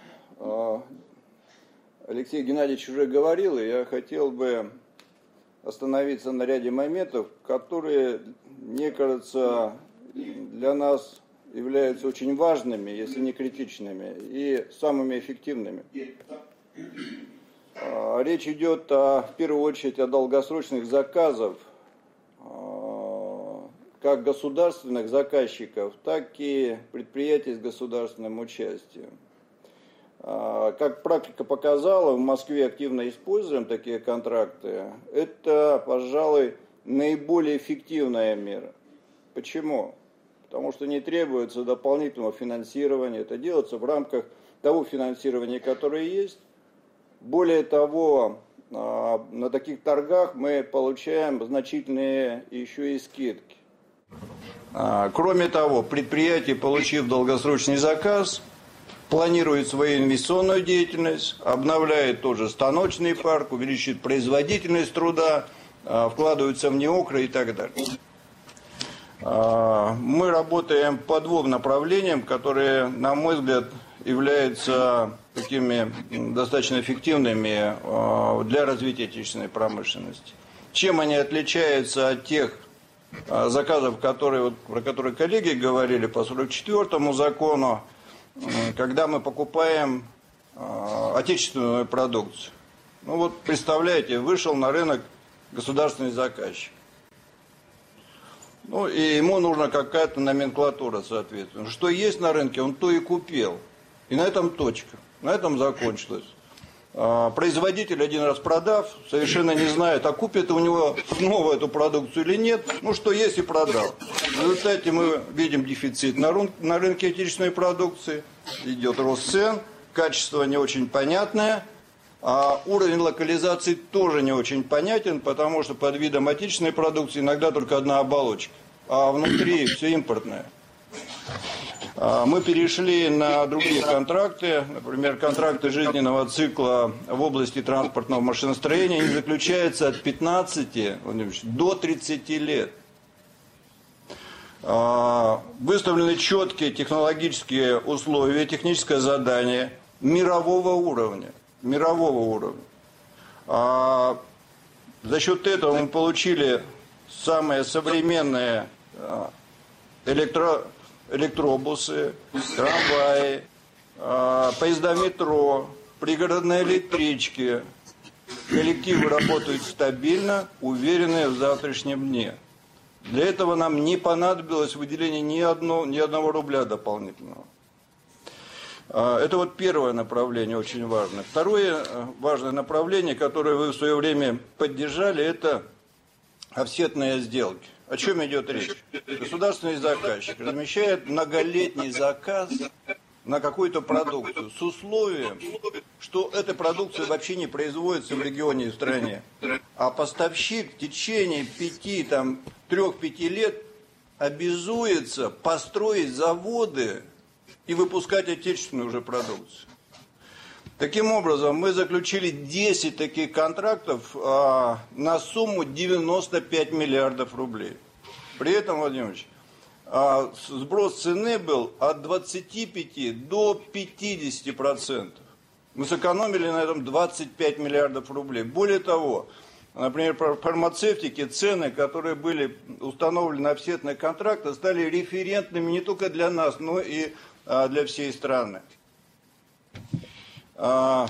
Алексей Геннадьевич уже говорил, и я хотел бы остановиться на ряде моментов, которые, мне кажется, для нас являются очень важными, если не критичными, и самыми эффективными. Речь идет о, в первую очередь о долгосрочных заказах, как государственных заказчиков, так и предприятий с государственным участием. Как практика показала, в Москве активно используем такие контракты. Это, пожалуй, наиболее эффективная мера. Почему? Потому что не требуется дополнительного финансирования. Это делается в рамках того финансирования, которое есть. Более того, на таких торгах мы получаем значительные еще и скидки. Кроме того, предприятие, получив долгосрочный заказ, планирует свою инвестиционную деятельность, обновляет тоже станочный парк, увеличивает производительность труда, вкладываются в неокры и так далее. Мы работаем по двум направлениям, которые, на мой взгляд, являются такими достаточно эффективными для развития отечественной промышленности. Чем они отличаются от тех заказов, которые, вот, про которые коллеги говорили по сорок четвёртому закону, когда мы покупаем отечественную продукцию? Ну вот представляете, вышел на рынок государственный заказчик. Ну и ему нужна какая-то номенклатура, соответственно. Что есть на рынке, он то и купил. И на этом точка. На этом закончилось. Производитель, один раз продав, совершенно не знает, а купит у него снова эту продукцию или нет. Ну что есть и продал. В результате мы видим дефицит на рынке отечественной продукции. Идет рост цен, качество не очень понятное. А уровень локализации тоже не очень понятен, потому что под видом отечественной продукции иногда только одна оболочка, а внутри все импортное. Мы перешли на другие контракты, например, контракты жизненного цикла в области транспортного машиностроения, они заключаются от пятнадцати до тридцати лет. Выставлены четкие технологические условия, техническое задание мирового уровня. мирового уровня. А за счет этого мы получили самые современные электро, электробусы, трамваи, поезда метро, пригородные электрички. Коллективы работают стабильно, уверенные в завтрашнем дне. Для этого нам не понадобилось выделение ни, одно, ни одного рубля дополнительного. Это вот первое направление, очень важное. Второе важное направление, которое вы в свое время поддержали, это офсетные сделки. О чем идет речь? Государственный заказчик размещает многолетний заказ на какую-то продукцию с условием, что эта продукция вообще не производится в регионе и в стране. А поставщик в течение пяти, там, трех-пяти лет обязуется построить заводы и выпускать отечественную уже продукцию. Таким образом, мы заключили десять таких контрактов а, на сумму девяносто пять миллиардов рублей. При этом, Владимир Ильич, а, сброс цены был от двадцати пяти до пятидесяти процентов. Мы сэкономили на этом двадцать пять миллиардов рублей. Более того, например, по фармацевтике цены, которые были установлены на офсетные контракты, стали референтными не только для нас, но и для всей страны. По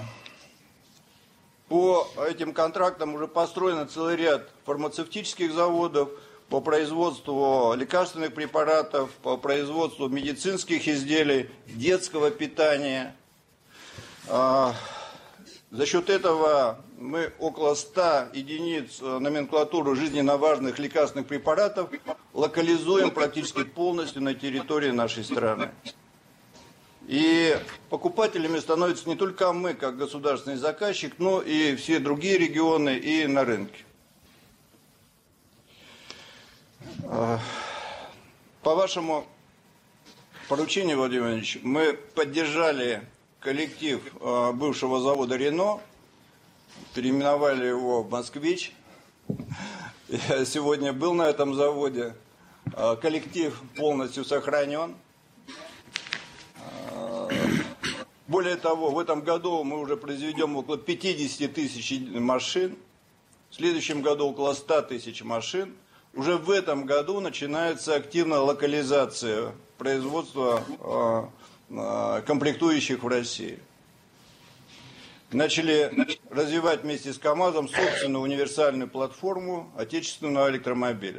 этим контрактам уже построен целый ряд фармацевтических заводов по производству лекарственных препаратов, по производству медицинских изделий, детского питания. За счет этого мы около ста единиц номенклатуры жизненно важных лекарственных препаратов локализуем практически полностью на территории нашей страны. И покупателями становятся не только мы, как государственный заказчик, но и все другие регионы и на рынке. По вашему поручению, Владимир Ильич, мы поддержали коллектив бывшего завода «Рено», переименовали его в «Москвич». Я сегодня был на этом заводе. Коллектив полностью сохранен. Более того, в этом году мы уже произведем около пятидесяти тысяч машин. В следующем году около ста тысяч машин. Уже в этом году начинается активная локализация производства комплектующих в России. Начали развивать вместе с КАМАЗом собственную универсальную платформу отечественного электромобиля.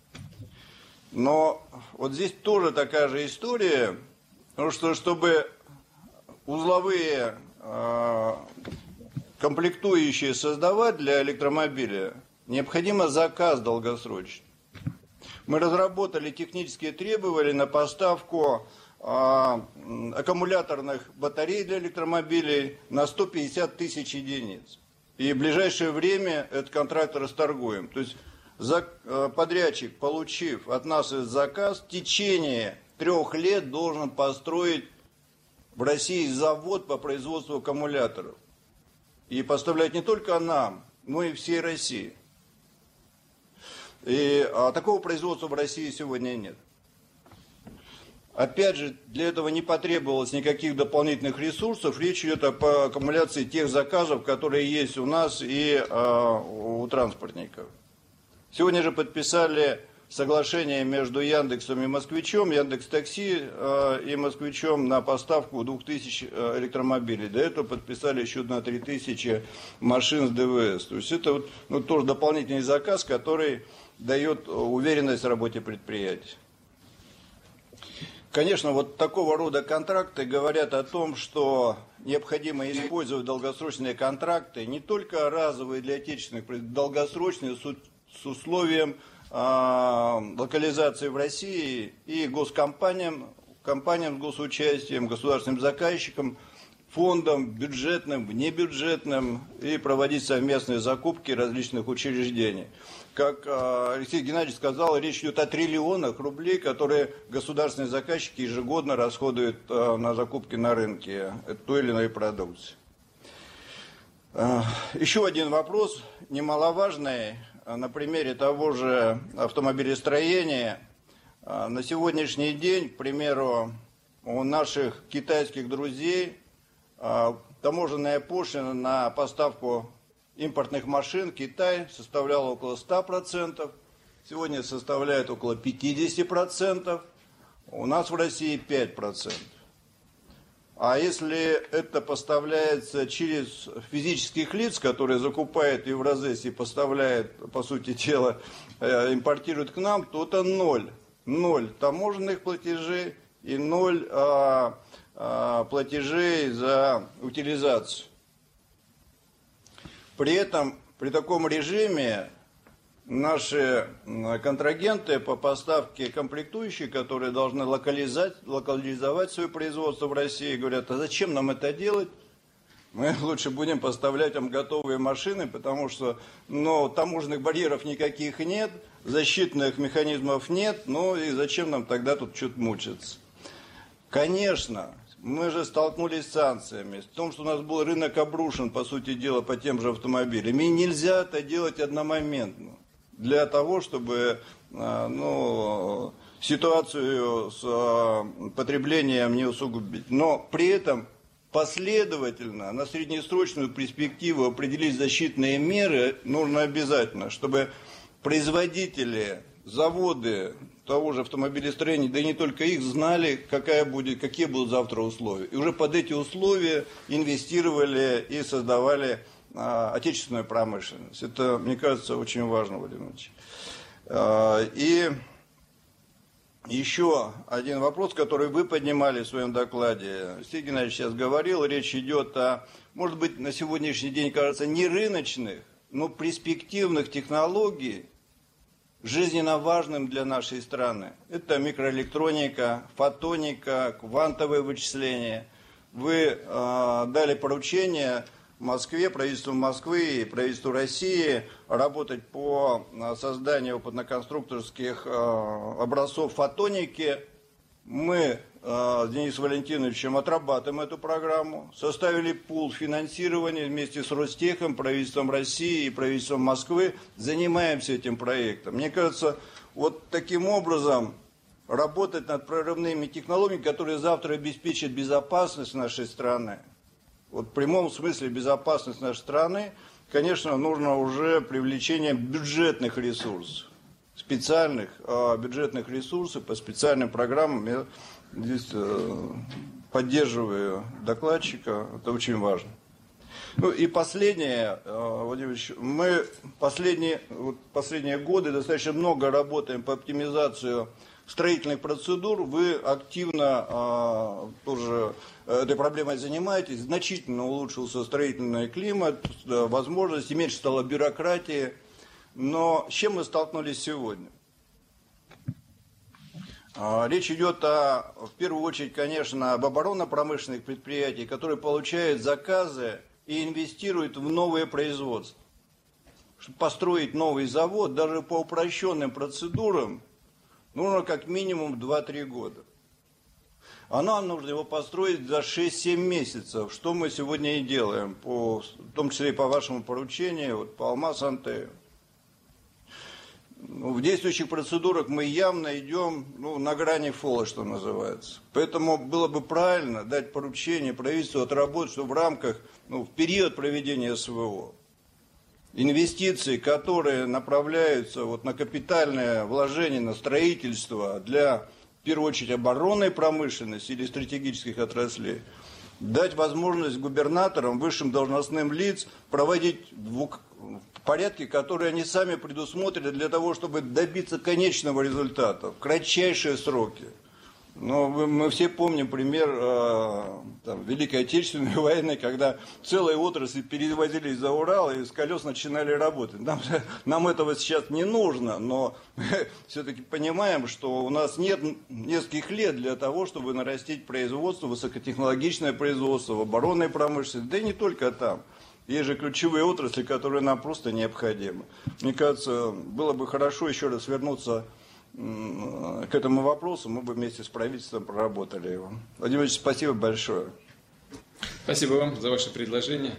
Но вот здесь тоже такая же история, потому что чтобы узловые э, комплектующие создавать для электромобиля, необходимо заказ долгосрочный. Мы разработали технические требования на поставку э, аккумуляторных батарей для электромобилей на сто пятьдесят тысяч единиц. И в ближайшее время этот контракт расторгуем. То есть подрядчик, получив от нас этот заказ, в течение трех лет должен построить в России завод по производству аккумуляторов. И поставлять не только нам, но и всей России. И а, такого производства в России сегодня нет. Опять же, для этого не потребовалось никаких дополнительных ресурсов. Речь идет об аккумуляции тех заказов, которые есть у нас и а, у транспортников. Сегодня же подписали соглашение между Яндексом и Москвичом, Яндекс.Такси э, и Москвичом на поставку двух тысяч электромобилей. До этого подписали еще на три тысячи машин с ДВС. То есть это вот, ну, тоже дополнительный заказ, который дает уверенность в работе предприятий. Конечно, вот такого рода контракты говорят о том, что необходимо использовать долгосрочные контракты, не только разовые для отечественных, долгосрочные с условием локализации в России и госкомпаниям, компаниям с госучастием, государственным заказчикам, фондам бюджетным, внебюджетным и проводить совместные закупки различных учреждений. Как Алексей Геннадьевич сказал, речь идет о триллионах рублей, которые государственные заказчики ежегодно расходуют на закупки на рынке той или иной продукции. Еще один вопрос, немаловажный. На примере того же автомобилестроения, на сегодняшний день, к примеру, у наших китайских друзей таможенная пошлина на поставку импортных машин в Китай составляла около ста процентов, сегодня составляет около пятидесяти процентов, у нас в России пять процентов. А если это поставляется через физических лиц, которые закупают Евразес и поставляют, по сути дела, импортируют к нам, то это ноль. Ноль таможенных платежей и ноль а, а, платежей за утилизацию. При этом, при таком режиме, наши контрагенты по поставке комплектующих, которые должны локализовать, локализовать свое производство в России, говорят, а зачем нам это делать? Мы лучше будем поставлять им готовые машины, потому что ну, таможенных барьеров никаких нет, защитных механизмов нет, ну и зачем нам тогда тут что-то мучиться? Конечно, мы же столкнулись с санкциями, с том, что у нас был рынок обрушен, по сути дела, по тем же автомобилям. И нельзя это делать одномоментно. Для того, чтобы ну, ситуацию с потреблением не усугубить. Но при этом последовательно на среднесрочную перспективу определить защитные меры нужно обязательно, чтобы производители, заводы того же автомобилестроения, да и не только их, знали, какая будет, какие будут завтра условия. И уже под эти условия инвестировали и создавали отечественную промышленность. Это, мне кажется, очень важно, Владимир Ильич. И еще один вопрос, который вы поднимали в своем докладе. Алексей Геннадьевич сейчас говорил, речь идет о, может быть, на сегодняшний день, кажется, не рыночных, но перспективных технологий, жизненно важным для нашей страны. Это микроэлектроника, фотоника, квантовые вычисления. Вы э, дали поручение Москве, правительству Москвы и правительству России работать по созданию опытно-конструкторских образцов фотоники. Мы с Денисом Валентиновичем отрабатываем эту программу, составили пул финансирования вместе с Ростехом, правительством России и правительством Москвы, занимаемся этим проектом. Мне кажется, вот таким образом работать над прорывными технологиями, которые завтра обеспечат безопасность нашей страны, вот в прямом смысле безопасность нашей страны, конечно, нужно уже привлечение бюджетных ресурсов, специальных э, бюджетных ресурсов по специальным программам. Я здесь э, поддерживаю докладчика, это очень важно. Ну и последнее, э, Владимир Ильич, мы последние, вот последние годы достаточно много работаем по оптимизации строительных процедур. Вы активно э, тоже этой проблемой занимаетесь. Значительно улучшился строительный климат, возможности, меньше стало бюрократии. Но с чем мы столкнулись сегодня? Э, речь идет о, в первую очередь, конечно, об оборонно-промышленных предприятиях, которые получают заказы и инвестирует в новое производство. Чтобы построить новый завод, даже по упрощенным процедурам, нужно как минимум два-три года. А нам нужно его построить за шесть-семь месяцев, что мы сегодня и делаем, по, в том числе и по вашему поручению, вот, по Алмаз-Антею. В действующих процедурах мы явно идем ну, на грани фола, что называется. Поэтому было бы правильно дать поручение правительству отработать, что в рамках, ну, в период проведения СВО, инвестиции, которые направляются вот на капитальное вложение, на строительство для, в первую очередь, оборонной промышленности или стратегических отраслей, дать возможность губернаторам, высшим должностным лицам проводить в порядке, которые они сами предусмотрели для того, чтобы добиться конечного результата в кратчайшие сроки. Но мы все помним пример э, там, Великой Отечественной войны, когда целые отрасли перевозились за Урал и с колес начинали работать. Нам, нам этого сейчас не нужно, но мы все-таки понимаем, что у нас нет нескольких лет для того, чтобы нарастить производство, высокотехнологичное производство, оборонной промышленности, да и не только там. Есть же ключевые отрасли, которые нам просто необходимы. Мне кажется, было бы хорошо еще раз вернуться к этому вопросу, мы бы вместе с правительством проработали его. Владимир Ильич, спасибо большое. Спасибо вам за ваше предложение.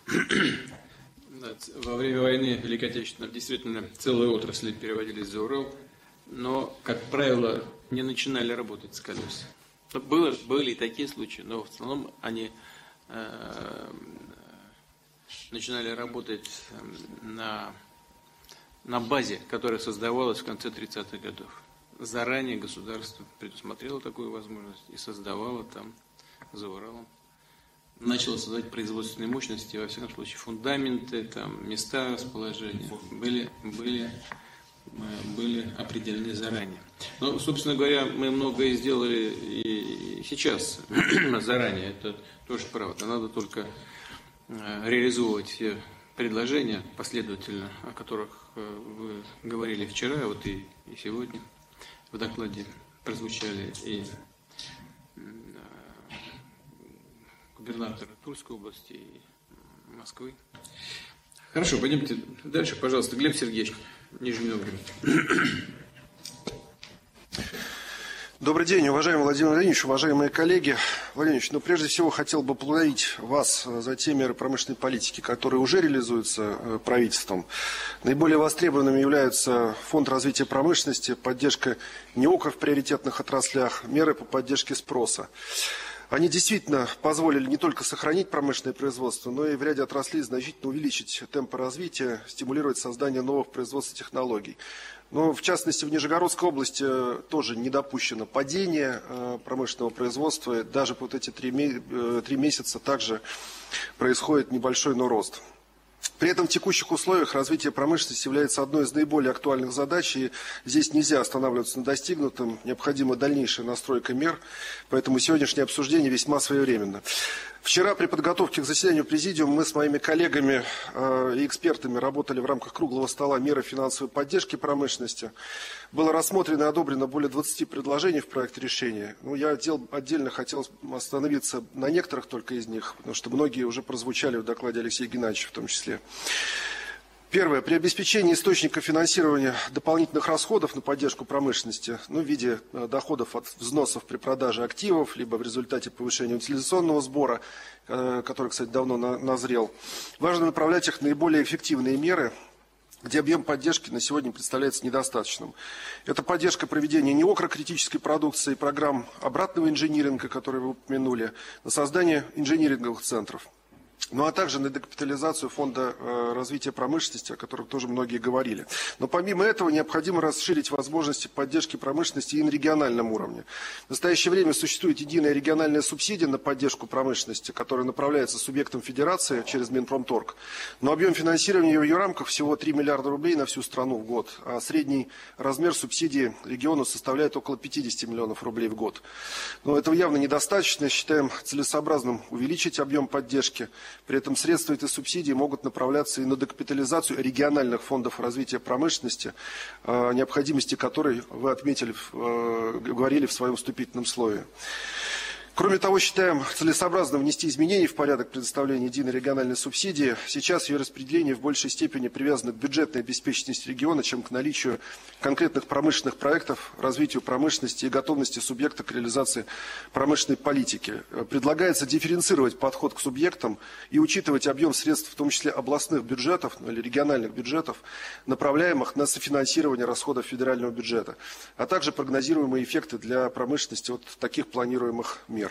Во время войны Великой Отечественной действительно целые отрасли переводились за Урал, но, как правило, не начинали работать с колес. Было, были и такие случаи, но в основном они э, начинали работать на... на базе, которая создавалась в конце тридцатых годов. Заранее государство предусмотрело такую возможность и создавало там, за Уралом. Начало создавать производственные мощности, во всяком случае, фундаменты, там, места расположения были, были, были определены заранее. Но, собственно говоря, мы многое сделали и сейчас заранее, это тоже правда. Надо только реализовывать все предложения последовательно, о которых вы говорили вчера, вот и, и сегодня в докладе прозвучали и губернатора Тульской области, и Москвы. Хорошо, пойдемте дальше, пожалуйста. Глеб Сергеевич, Нижний Новгород. Добрый день, уважаемый Владимир Владимирович, уважаемые коллеги. Владимир Владимирович, ну, прежде всего хотел бы поблагодарить вас за те меры промышленной политики, которые уже реализуются правительством. Наиболее востребованными являются фонд развития промышленности, поддержка НИОКа в приоритетных отраслях, меры по поддержке спроса. Они действительно позволили не только сохранить промышленное производство, но и в ряде отраслей значительно увеличить темпы развития, стимулировать создание новых производственных технологий. Но, в частности, в Нижегородской области тоже не допущено падение промышленного производства. Даже вот эти три месяца также происходит небольшой, но рост. При этом в текущих условиях развитие промышленности является одной из наиболее актуальных задач, и здесь нельзя останавливаться на достигнутом, необходима дальнейшая настройка мер, поэтому сегодняшнее обсуждение весьма своевременно. Вчера при подготовке к заседанию Президиума мы с моими коллегами э, и экспертами работали в рамках круглого стола меры финансовой поддержки промышленности. Было рассмотрено и одобрено более двадцати предложений в проекте решения. Ну, я отдел, отдельно хотел остановиться на некоторых только из них, потому что многие уже прозвучали в докладе Алексея Геннадьевича в том числе. Первое. При обеспечении источника финансирования дополнительных расходов на поддержку промышленности, ну, в виде доходов от взносов при продаже активов, либо в результате повышения утилизационного сбора, который, кстати, давно назрел, важно направлять их в наиболее эффективные меры, где объем поддержки на сегодня представляется недостаточным. Это поддержка проведения НИОКРа критической продукции, программ обратного инжиниринга, которые вы упомянули, на создание инжиниринговых центров. Ну, а также на декапитализацию фонда развития промышленности, о котором тоже многие говорили. Но помимо этого необходимо расширить возможности поддержки промышленности и на региональном уровне. В настоящее время существует единая региональная субсидия на поддержку промышленности, которая направляется субъектам федерации через Минпромторг. Но объем финансирования в ее рамках всего три миллиарда рублей на всю страну в год, а средний размер субсидии региону составляет около пятидесяти миллионов рублей в год. Но этого явно недостаточно. Считаем целесообразным увеличить объем поддержки. При этом средства этой субсидии могут направляться и на декапитализацию региональных фондов развития промышленности, о необходимости которой вы отметили, говорили в своем вступительном слове. Кроме того, считаем целесообразно внести изменения в порядок предоставления единой региональной субсидии. Сейчас ее распределение в большей степени привязано к бюджетной обеспеченности региона, чем к наличию конкретных промышленных проектов, развитию промышленности и готовности субъекта к реализации промышленной политики. Предлагается дифференцировать подход к субъектам и учитывать объем средств, в том числе областных бюджетов или региональных бюджетов, направляемых на софинансирование расходов федерального бюджета, а также прогнозируемые эффекты для промышленности от таких планируемых мер.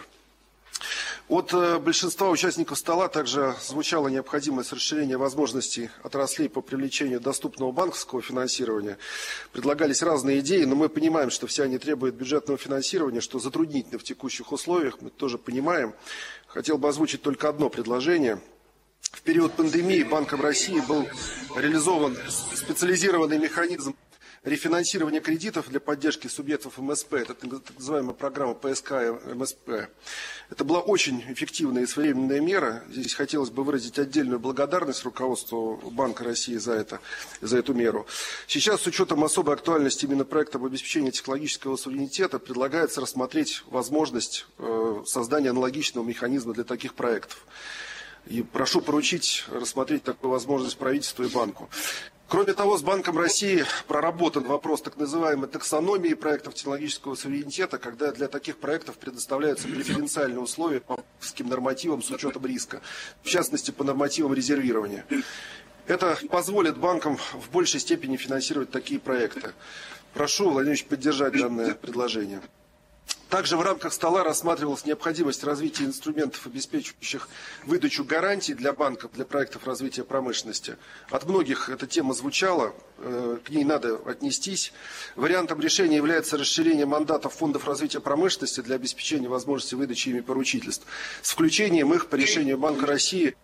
От большинства участников стола также звучала необходимость расширения возможностей отраслей по привлечению доступного банковского финансирования. Предлагались разные идеи, но мы понимаем, что все они требуют бюджетного финансирования, что затруднительно в текущих условиях, мы тоже понимаем. Хотел бы озвучить только одно предложение. В период пандемии Банком России был реализован специализированный механизм рефинансирование кредитов для поддержки субъектов эм эс пэ, это так называемая программа пэ эс ка эм эс пэ. Это была очень эффективная и своевременная мера. Здесь хотелось бы выразить отдельную благодарность руководству Банка России за, это, за эту меру. Сейчас, с учетом особой актуальности именно проекта об обеспечении технологического суверенитета, предлагается рассмотреть возможность э, создания аналогичного механизма для таких проектов. И прошу поручить рассмотреть такую возможность правительству и банку. Кроме того, с Банком России проработан вопрос так называемой таксономии проектов технологического суверенитета, когда для таких проектов предоставляются преференциальные условия по банковским нормативам с учетом риска, в частности по нормативам резервирования. Это позволит банкам в большей степени финансировать такие проекты. Прошу, Владимир Ильич, поддержать данное предложение. Также в рамках стола рассматривалась необходимость развития инструментов, обеспечивающих выдачу гарантий для банков, для проектов развития промышленности. От многих эта тема звучала, к ней надо отнестись. Вариантом решения является расширение мандатов фондов развития промышленности для обеспечения возможности выдачи ими поручительств, с включением их по решению Банка России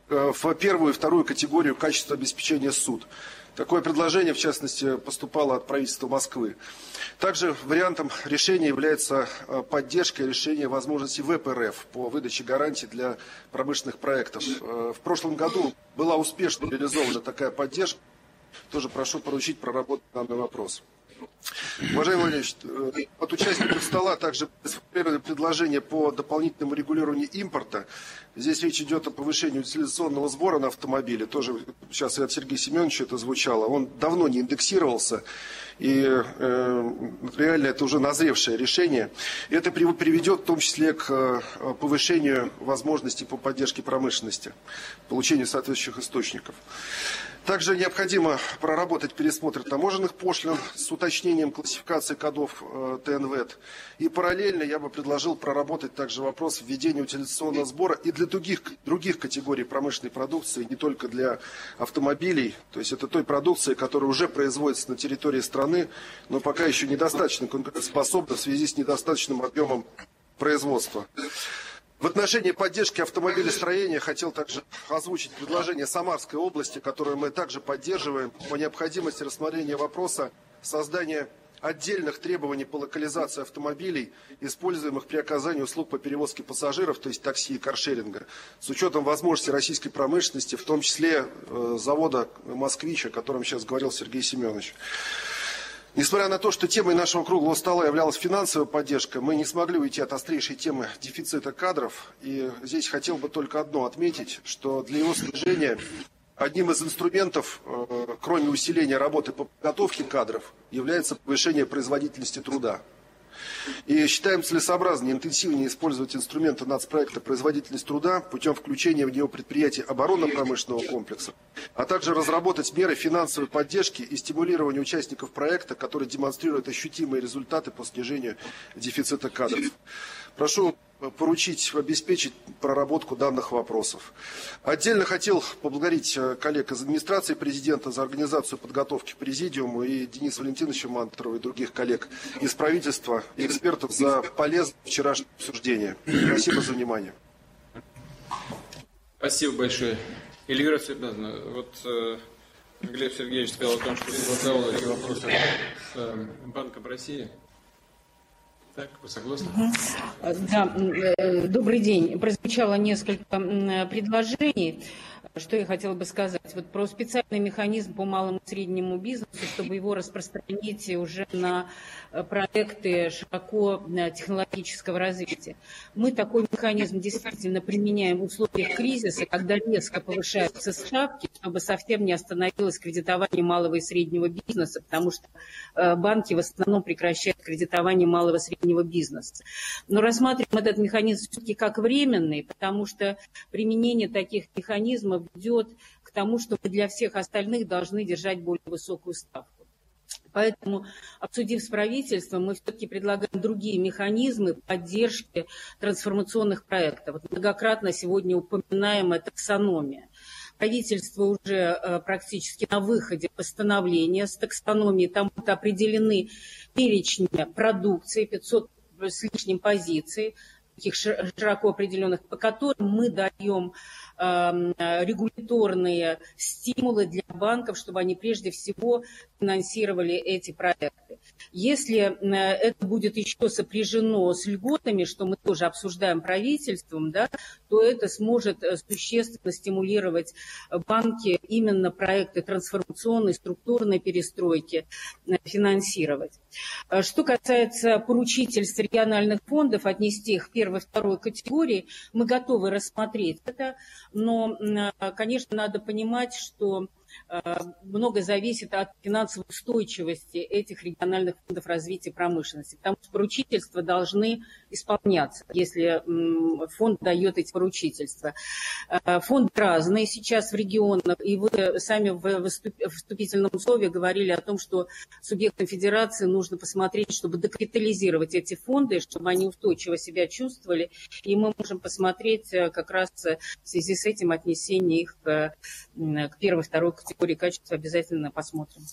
в первую и вторую категорию качества обеспечения суд. Такое предложение, в частности, поступало от правительства Москвы. Также вариантом решения является поддержка и решение возможности вэ пэ эр эф по выдаче гарантий для промышленных проектов. В прошлом году была успешно реализована такая поддержка. Тоже прошу поручить проработать данный вопрос. Уважаемый Владимир, от участников стола также сформулировали предложение по дополнительному регулированию импорта. Здесь речь идет о повышении утилизационного сбора на автомобили. Тоже сейчас и от Сергея Семеновича это звучало. Он давно не индексировался. И э, реально это уже назревшее решение. И это приведет в том числе к повышению возможностей по поддержке промышленности, получению соответствующих источников. Также необходимо проработать пересмотр таможенных пошлин с уточнением классификации кодов э, тэ эн вэ тэ. И параллельно я бы предложил проработать также вопрос введения утилизационного сбора и для других, других категорий промышленной продукции, не только для автомобилей. То есть это той продукции, которая уже производится на территории страны, но пока еще недостаточно конкурентоспособна в связи с недостаточным объемом производства. В отношении поддержки автомобилестроения хотел также озвучить предложение Самарской области, которое мы также поддерживаем, по необходимости рассмотрения вопроса создания отдельных требований по локализации автомобилей, используемых при оказании услуг по перевозке пассажиров, то есть такси и каршеринга, с учетом возможности российской промышленности, в том числе э, завода «Москвич», о котором сейчас говорил Сергей Семенович. Несмотря на то, что темой нашего круглого стола являлась финансовая поддержка, мы не смогли уйти от острейшей темы дефицита кадров. И здесь хотел бы только одно отметить, что для его снижения одним из инструментов, кроме усиления работы по подготовке кадров, является повышение производительности труда. И считаем целесообразно интенсивнее использовать инструменты нацпроекта «Производительность труда» путем включения в него предприятий оборонно-промышленного комплекса, а также разработать меры финансовой поддержки и стимулирования участников проекта, которые демонстрируют ощутимые результаты по снижению дефицита кадров. Прошу поручить, обеспечить проработку данных вопросов. Отдельно хотел поблагодарить коллег из администрации президента за организацию подготовки к президиуму и Дениса Валентиновича Мантурова и других коллег из правительства и экспертов за полезное вчерашнее обсуждение. Спасибо за внимание. Спасибо большое. Эльвира Светлановна, вот э, Глеб Сергеевич сказал о том, что согласовал эти вопросы с э, Банком России. Так, вы согласны? Да, добрый день. Прозвучало несколько предложений. что я хотела бы сказать? Вот про специальный механизм по малому и среднему бизнесу, чтобы его распространить уже на проекты широко технологического развития. Мы такой механизм действительно применяем в условиях кризиса, когда резко повышаются ставки, чтобы совсем не остановилось кредитование малого и среднего бизнеса, потому что банки в основном прекращают кредитование малого и среднего бизнеса. Но рассматриваем этот механизм все-таки как временный, потому что применение таких механизмов ведет к тому, что мы для всех остальных должны держать более высокую ставку. Поэтому, обсудив с правительством, мы все-таки предлагаем другие механизмы поддержки трансформационных проектов. Вот многократно сегодня упоминаемая таксономия. Правительство уже практически на выходе постановления с таксономией. Там будут определены перечни продукции, пятьсот с лишним позиций, таких широко определенных, по которым мы даем регуляторные стимулы для банков, чтобы они прежде всего финансировали эти проекты. Если это будет еще сопряжено с льготами, что мы тоже обсуждаем правительством, да, то это сможет существенно стимулировать банки именно проекты трансформационной, структурной перестройки финансировать. Что касается поручительств региональных фондов, отнести их в первой и второй категории, мы готовы рассмотреть это, но, конечно, надо понимать, что много зависит от финансовой устойчивости этих региональных фондов развития промышленности, потому что поручительства должны исполняться, если фонд дает эти поручительства. Фонды разные сейчас в регионах, и вы сами в вступительном слове говорили о том, что субъектам федерации нужно посмотреть, чтобы декапитализировать эти фонды, чтобы они устойчиво себя чувствовали, и мы можем посмотреть как раз в связи с этим отнесение их к, к первой, второй категории качества, обязательно посмотрим.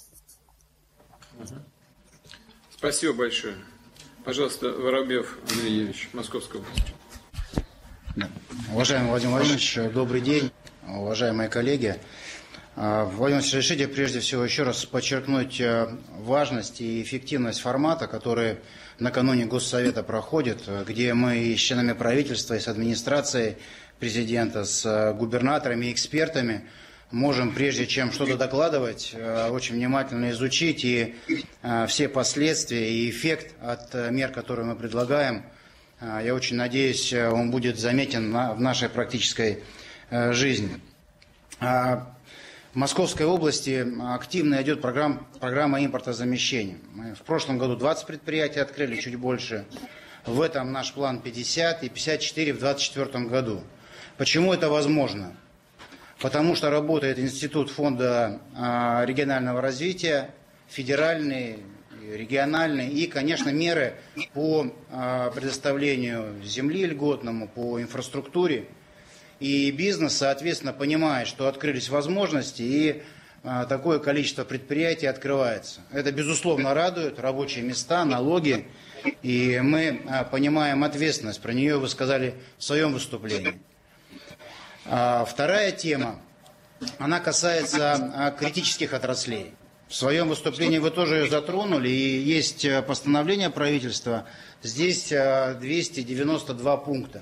Спасибо большое. Пожалуйста, Воробьев Андрей Юрьевич, Московская область. Да. Уважаемый Владимир Владимирович, добрый день, уважаемые коллеги. Владимир Владимирович, разрешите прежде всего еще раз подчеркнуть важность и эффективность формата, который накануне Госсовета проходит, где мы и с членами правительства, и с администрацией президента, с губернаторами и экспертами можем, прежде чем что-то докладывать, очень внимательно изучить и все последствия и эффект от мер, которые мы предлагаем. Я очень надеюсь, он будет заметен в нашей практической жизни. В Московской области активно идет программа, программа импортозамещения. Мы в прошлом году двадцать предприятий открыли, чуть больше. В этом наш план пятьдесят и пятьдесят четыре в двадцать четвёртом году. Почему это возможно? Потому что работает Институт фонда регионального развития, федеральный, региональный и, конечно, меры по предоставлению земли льготному, по инфраструктуре. И бизнес, соответственно, понимает, что открылись возможности и такое количество предприятий открывается. Это, безусловно, радует, рабочие места, налоги. И мы понимаем ответственность, про нее вы сказали в своем выступлении. Вторая тема, она касается критических отраслей. В своем выступлении вы тоже ее затронули, и есть постановление правительства, здесь двести девяносто два пункта.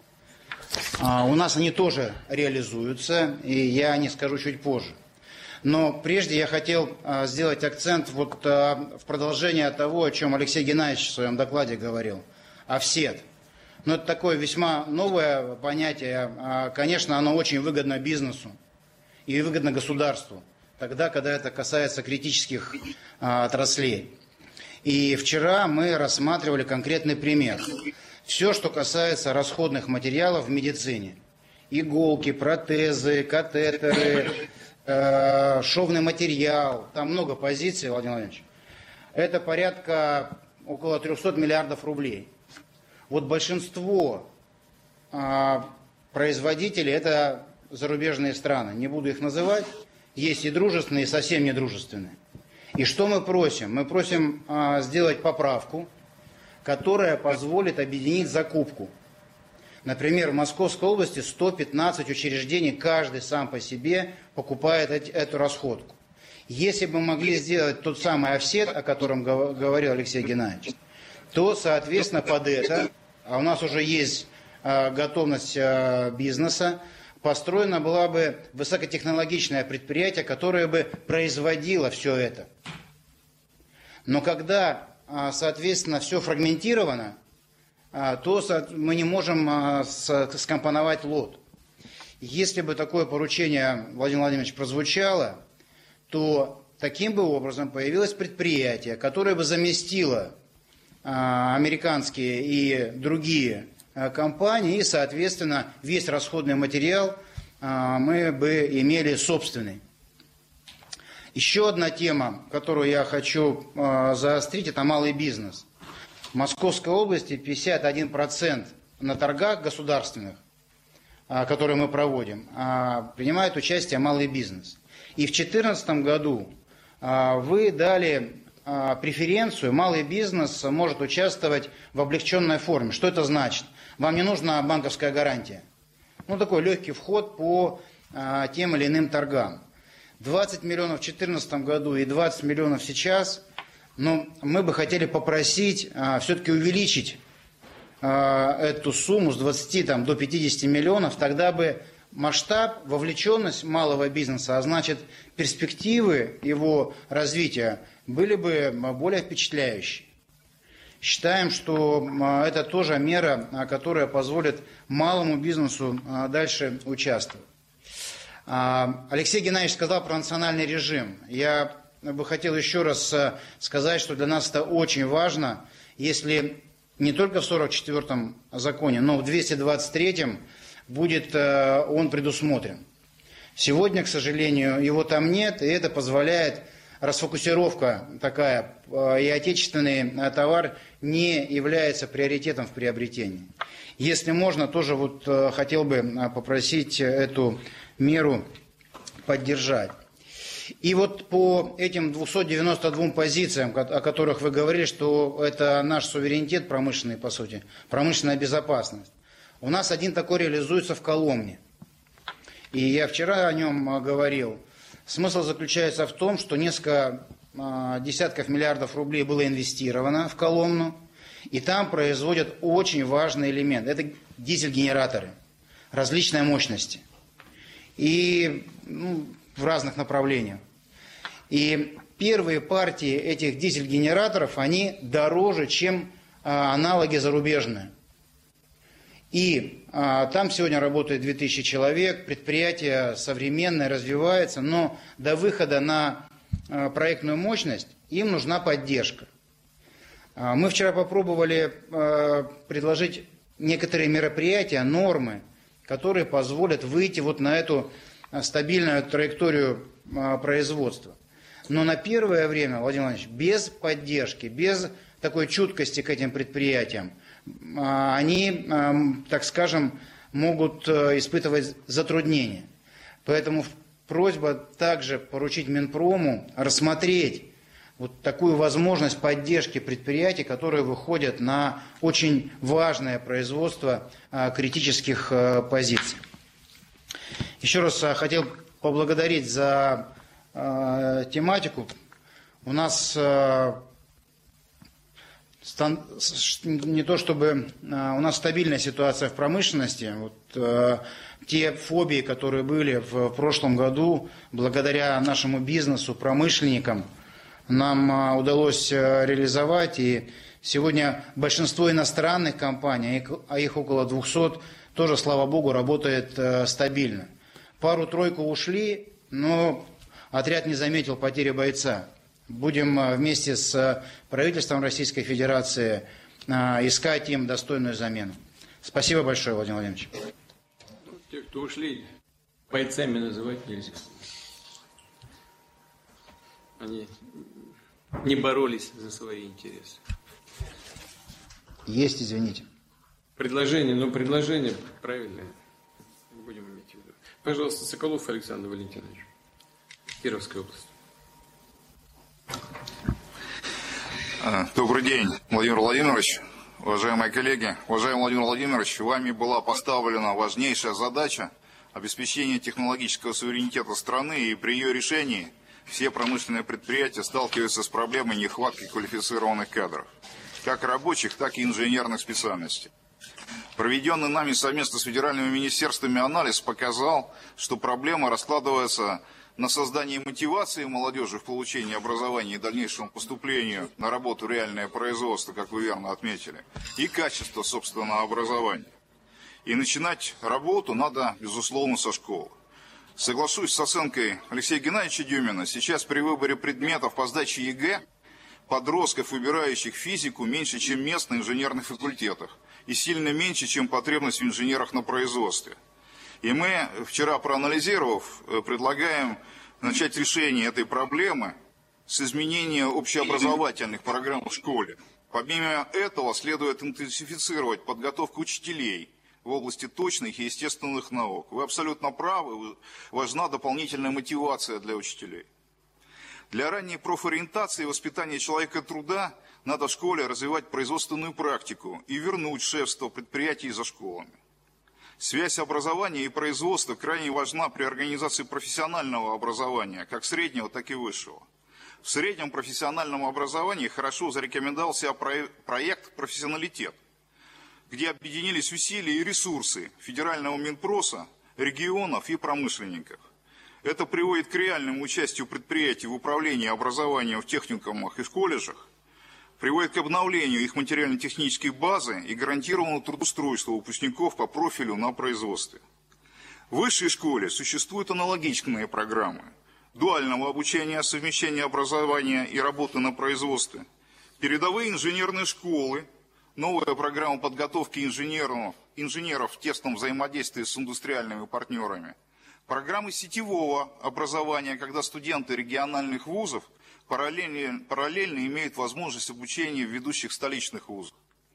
У нас они тоже реализуются, и я о них скажу чуть позже. Но прежде я хотел сделать акцент вот в продолжение того, о чем Алексей Геннадьевич в своем докладе говорил, офсет. Но это такое весьма новое понятие. Конечно, оно очень выгодно бизнесу и выгодно государству, тогда, когда это касается критических отраслей. И вчера мы рассматривали конкретный пример. Все, что касается расходных материалов в медицине. Иголки, протезы, катетеры, шовный материал. Там много позиций, Владимир Владимирович. Это порядка около трехсот миллиардов рублей. Вот большинство а, производителей – это зарубежные страны. Не буду их называть. Есть и дружественные, и совсем недружественные. И что мы просим? Мы просим а, сделать поправку, которая позволит объединить закупку. Например, в Московской области сто пятнадцать учреждений, каждый сам по себе покупает эту расходку. Если бы мы могли сделать тот самый офсет, о котором говорил Алексей Геннадьевич, то, соответственно, под это, а у нас уже есть готовность бизнеса, построено было бы высокотехнологичное предприятие, которое бы производило все это. Но когда, соответственно, все фрагментировано, то мы не можем скомпоновать лот. Если бы такое поручение, Владимир Владимирович, прозвучало, то таким бы образом появилось предприятие, которое бы заместило американские и другие компании, и, соответственно, весь расходный материал мы бы имели собственный. Еще одна тема, которую я хочу заострить, это малый бизнес. В Московской области пятьдесят один процент на торгах государственных, которые мы проводим, принимает участие малый бизнес. И в две тысячи четырнадцатом году вы дали преференцию, малый бизнес может участвовать в облегченной форме. Что это значит? Вам не нужна банковская гарантия. Ну, такой легкий вход по а, тем или иным торгам. двадцать миллионов в две тысячи четырнадцатом году и двадцать миллионов сейчас. Но мы бы хотели попросить а, все-таки увеличить а, эту сумму с двадцати там, до пятидесяти миллионов. Тогда бы масштаб, вовлеченность малого бизнеса, а значит перспективы его развития были бы более впечатляющие. Считаем, что это тоже мера, которая позволит малому бизнесу дальше участвовать. Алексей Геннадьевич сказал про национальный режим. Я бы хотел еще раз сказать, что для нас это очень важно, если не только в сорок четвёртом законе, но в двести двадцать третьем будет он предусмотрен. Сегодня, к сожалению, его там нет, и это позволяет расфокусировка такая, и отечественный товар не является приоритетом в приобретении. Если можно, тоже вот хотел бы попросить эту меру поддержать. И вот по этим двумстам девяноста двум позициям, о которых вы говорили, что это наш суверенитет промышленный, по сути, промышленная безопасность, у нас один такой реализуется в Коломне. И я вчера о нем говорил. Смысл заключается в том, что несколько э, десятков миллиардов рублей было инвестировано в Коломну, и там производят очень важный элемент. Это дизель-генераторы различной мощности и ну, в разных направлениях. И первые партии этих дизель-генераторов, они дороже, чем э, аналоги зарубежные. И а, там сегодня работает две тысячи человек, предприятие современное, развивается, но до выхода на а, проектную мощность им нужна поддержка. А, мы вчера попробовали а, предложить некоторые мероприятия, нормы, которые позволят выйти вот на эту а, стабильную траекторию а, производства. Но на первое время, Владимир Владимирович, без поддержки, без такой чуткости к этим предприятиям, они, так скажем, могут испытывать затруднения. Поэтому просьба также поручить Минпрому рассмотреть вот такую возможность поддержки предприятий, которые выходят на очень важное производство критических позиций. Еще раз хотел поблагодарить за тематику. У нас не то чтобы у нас стабильная ситуация в промышленности, вот, э, те фобии, которые были в прошлом году, благодаря нашему бизнесу, промышленникам, нам э, удалось э, реализовать, и сегодня большинство иностранных компаний, а их около двухсот, тоже, слава богу, работает э, стабильно. Пару-тройку ушли, но отряд не заметил потери бойца. Будем вместе с правительством Российской Федерации искать им достойную замену. Спасибо большое, Владимир Владимирович. Те, кто ушли, бойцами называть нельзя. Они не боролись за свои интересы. Есть, извините. Предложение, ну предложение правильное. Будем иметь в виду. Пожалуйста, Соколов Александр Валентинович, Кировская область. Добрый день, Владимир Владимирович, уважаемые коллеги. Уважаемый Владимир Владимирович, вами была поставлена важнейшая задача обеспечения технологического суверенитета страны, и при ее решении все промышленные предприятия сталкиваются с проблемой нехватки квалифицированных кадров, как рабочих, так и инженерных специальностей. Проведенный нами совместно с федеральными министерствами анализ показал, что проблема раскладывается на создание мотивации молодежи в получении образования и дальнейшему поступлению на работу реальное производство, как вы верно отметили, и качество собственного образования. И начинать работу надо, безусловно, со школы. Соглашусь с оценкой Алексея Геннадьевича Дюмина, сейчас при выборе предметов по сдаче ЕГЭ подростков, выбирающих физику, меньше, чем мест на инженерных факультетах, и сильно меньше, чем потребность в инженерах на производстве. И мы, вчера проанализировав, предлагаем начать решение этой проблемы с изменения общеобразовательных программ в школе. Помимо этого, следует интенсифицировать подготовку учителей в области точных и естественных наук. Вы абсолютно правы, важна дополнительная мотивация для учителей. Для ранней профориентации и воспитания человека труда надо в школе развивать производственную практику и вернуть шефство предприятий за школами. Связь образования и производства крайне важна при организации профессионального образования, как среднего, так и высшего. В среднем профессиональном образовании хорошо зарекомендовал себя проект «Профессионалитет», где объединились усилия и ресурсы федерального Минпроса, регионов и промышленников. Это приводит к реальному участию предприятий в управлении образованием в техникумах и в колледжах, приводит к обновлению их материально-технической базы и гарантированному трудоустройству выпускников по профилю на производстве. В высшей школе существуют аналогичные программы дуального обучения, совмещения образования и работы на производстве, передовые инженерные школы, новая программа подготовки инженеров, инженеров в тесном взаимодействии с индустриальными партнерами, программы сетевого образования, когда студенты региональных вузов параллельно, параллельно имеют возможность обучения в ведущих столичных вузах.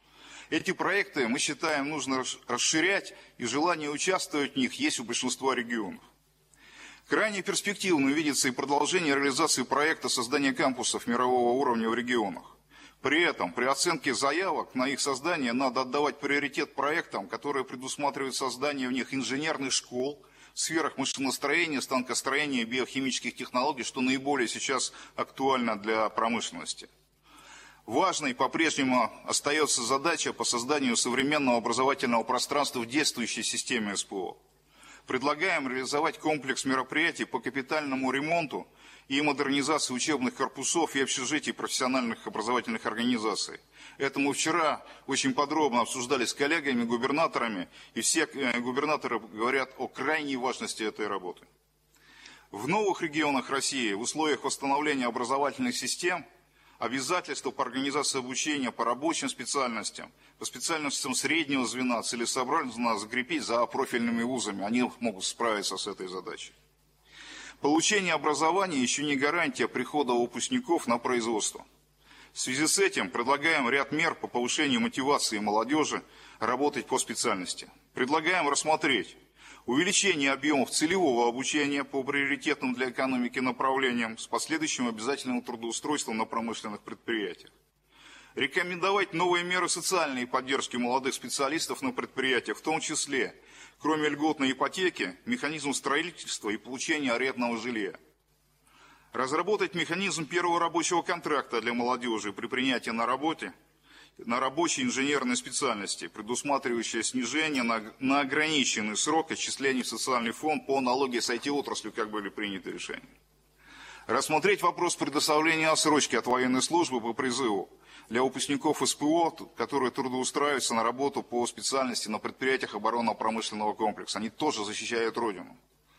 Эти проекты, мы считаем, нужно расширять, и желание участвовать в них есть у большинства регионов. Крайне перспективно видится и продолжение реализации проекта создания кампусов мирового уровня в регионах. При этом, при оценке заявок на их создание надо отдавать приоритет проектам, которые предусматривают создание в них инженерных школ, в сферах машиностроения, станкостроения, биохимических технологий, что наиболее сейчас актуально для промышленности. Важной по-прежнему остается задача по созданию современного образовательного пространства в действующей системе СПО. Предлагаем реализовать комплекс мероприятий по капитальному ремонту и модернизации учебных корпусов и общежитий профессиональных образовательных организаций. Это мы вчера очень подробно обсуждали с коллегами, губернаторами, и все губернаторы говорят о крайней важности этой работы. В новых регионах России в условиях восстановления образовательных систем обязательства по организации обучения по рабочим специальностям, по специальностям среднего звена целесообразно закрепить за профильными вузами. Они могут справиться с этой задачей. Получение образования еще не гарантия прихода выпускников на производство. В связи с этим предлагаем ряд мер по повышению мотивации молодежи работать по специальности. Предлагаем рассмотреть увеличение объемов целевого обучения по приоритетным для экономики направлениям с последующим обязательным трудоустройством на промышленных предприятиях. Рекомендовать новые меры социальной поддержки молодых специалистов на предприятиях, в том числе, кроме льготной ипотеки, механизм строительства и получения арендного жилья. Разработать механизм первого рабочего контракта для молодежи при принятии на работе на рабочей инженерной специальности, предусматривающее снижение на, на ограниченный срок отчислений в социальный фонд по аналогии с ай ти-отраслью, как были приняты решения. Рассмотреть вопрос предоставления отсрочки от военной службы по призыву для выпускников СПО, которые трудоустраиваются на работу по специальности на предприятиях оборонно-промышленного комплекса. Они тоже защищают Родину.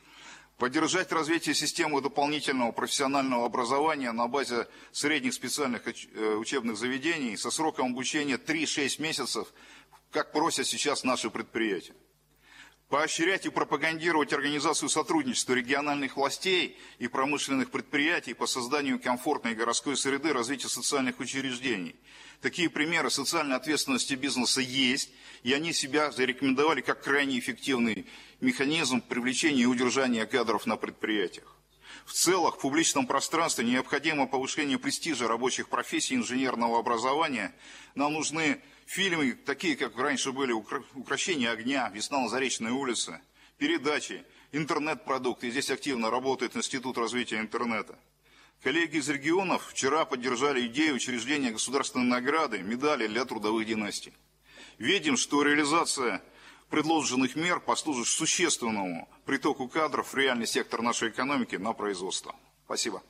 Поддержать развитие системы дополнительного профессионального образования на базе средних специальных учебных заведений со сроком обучения три-шесть месяцев, как просят сейчас наши предприятия. Поощрять и пропагандировать организацию сотрудничества региональных властей и промышленных предприятий по созданию комфортной городской среды развития социальных учреждений. Такие примеры социальной ответственности бизнеса есть, и они себя зарекомендовали как крайне эффективный механизм привлечения и удержания кадров на предприятиях. В целом, в публичном пространстве необходимо повышение престижа рабочих профессий инженерного образования. Нам нужны фильмы, такие как раньше были «Укрощение огня», «Весна на Заречной улице», передачи, интернет-продукты. Здесь активно работает Институт развития интернета. Коллеги из регионов вчера поддержали идею учреждения государственной награды, медали для трудовых династий. Видим, что реализация предложенных мер послужит существенному притоку кадров в реальный сектор нашей экономики на производство. Спасибо.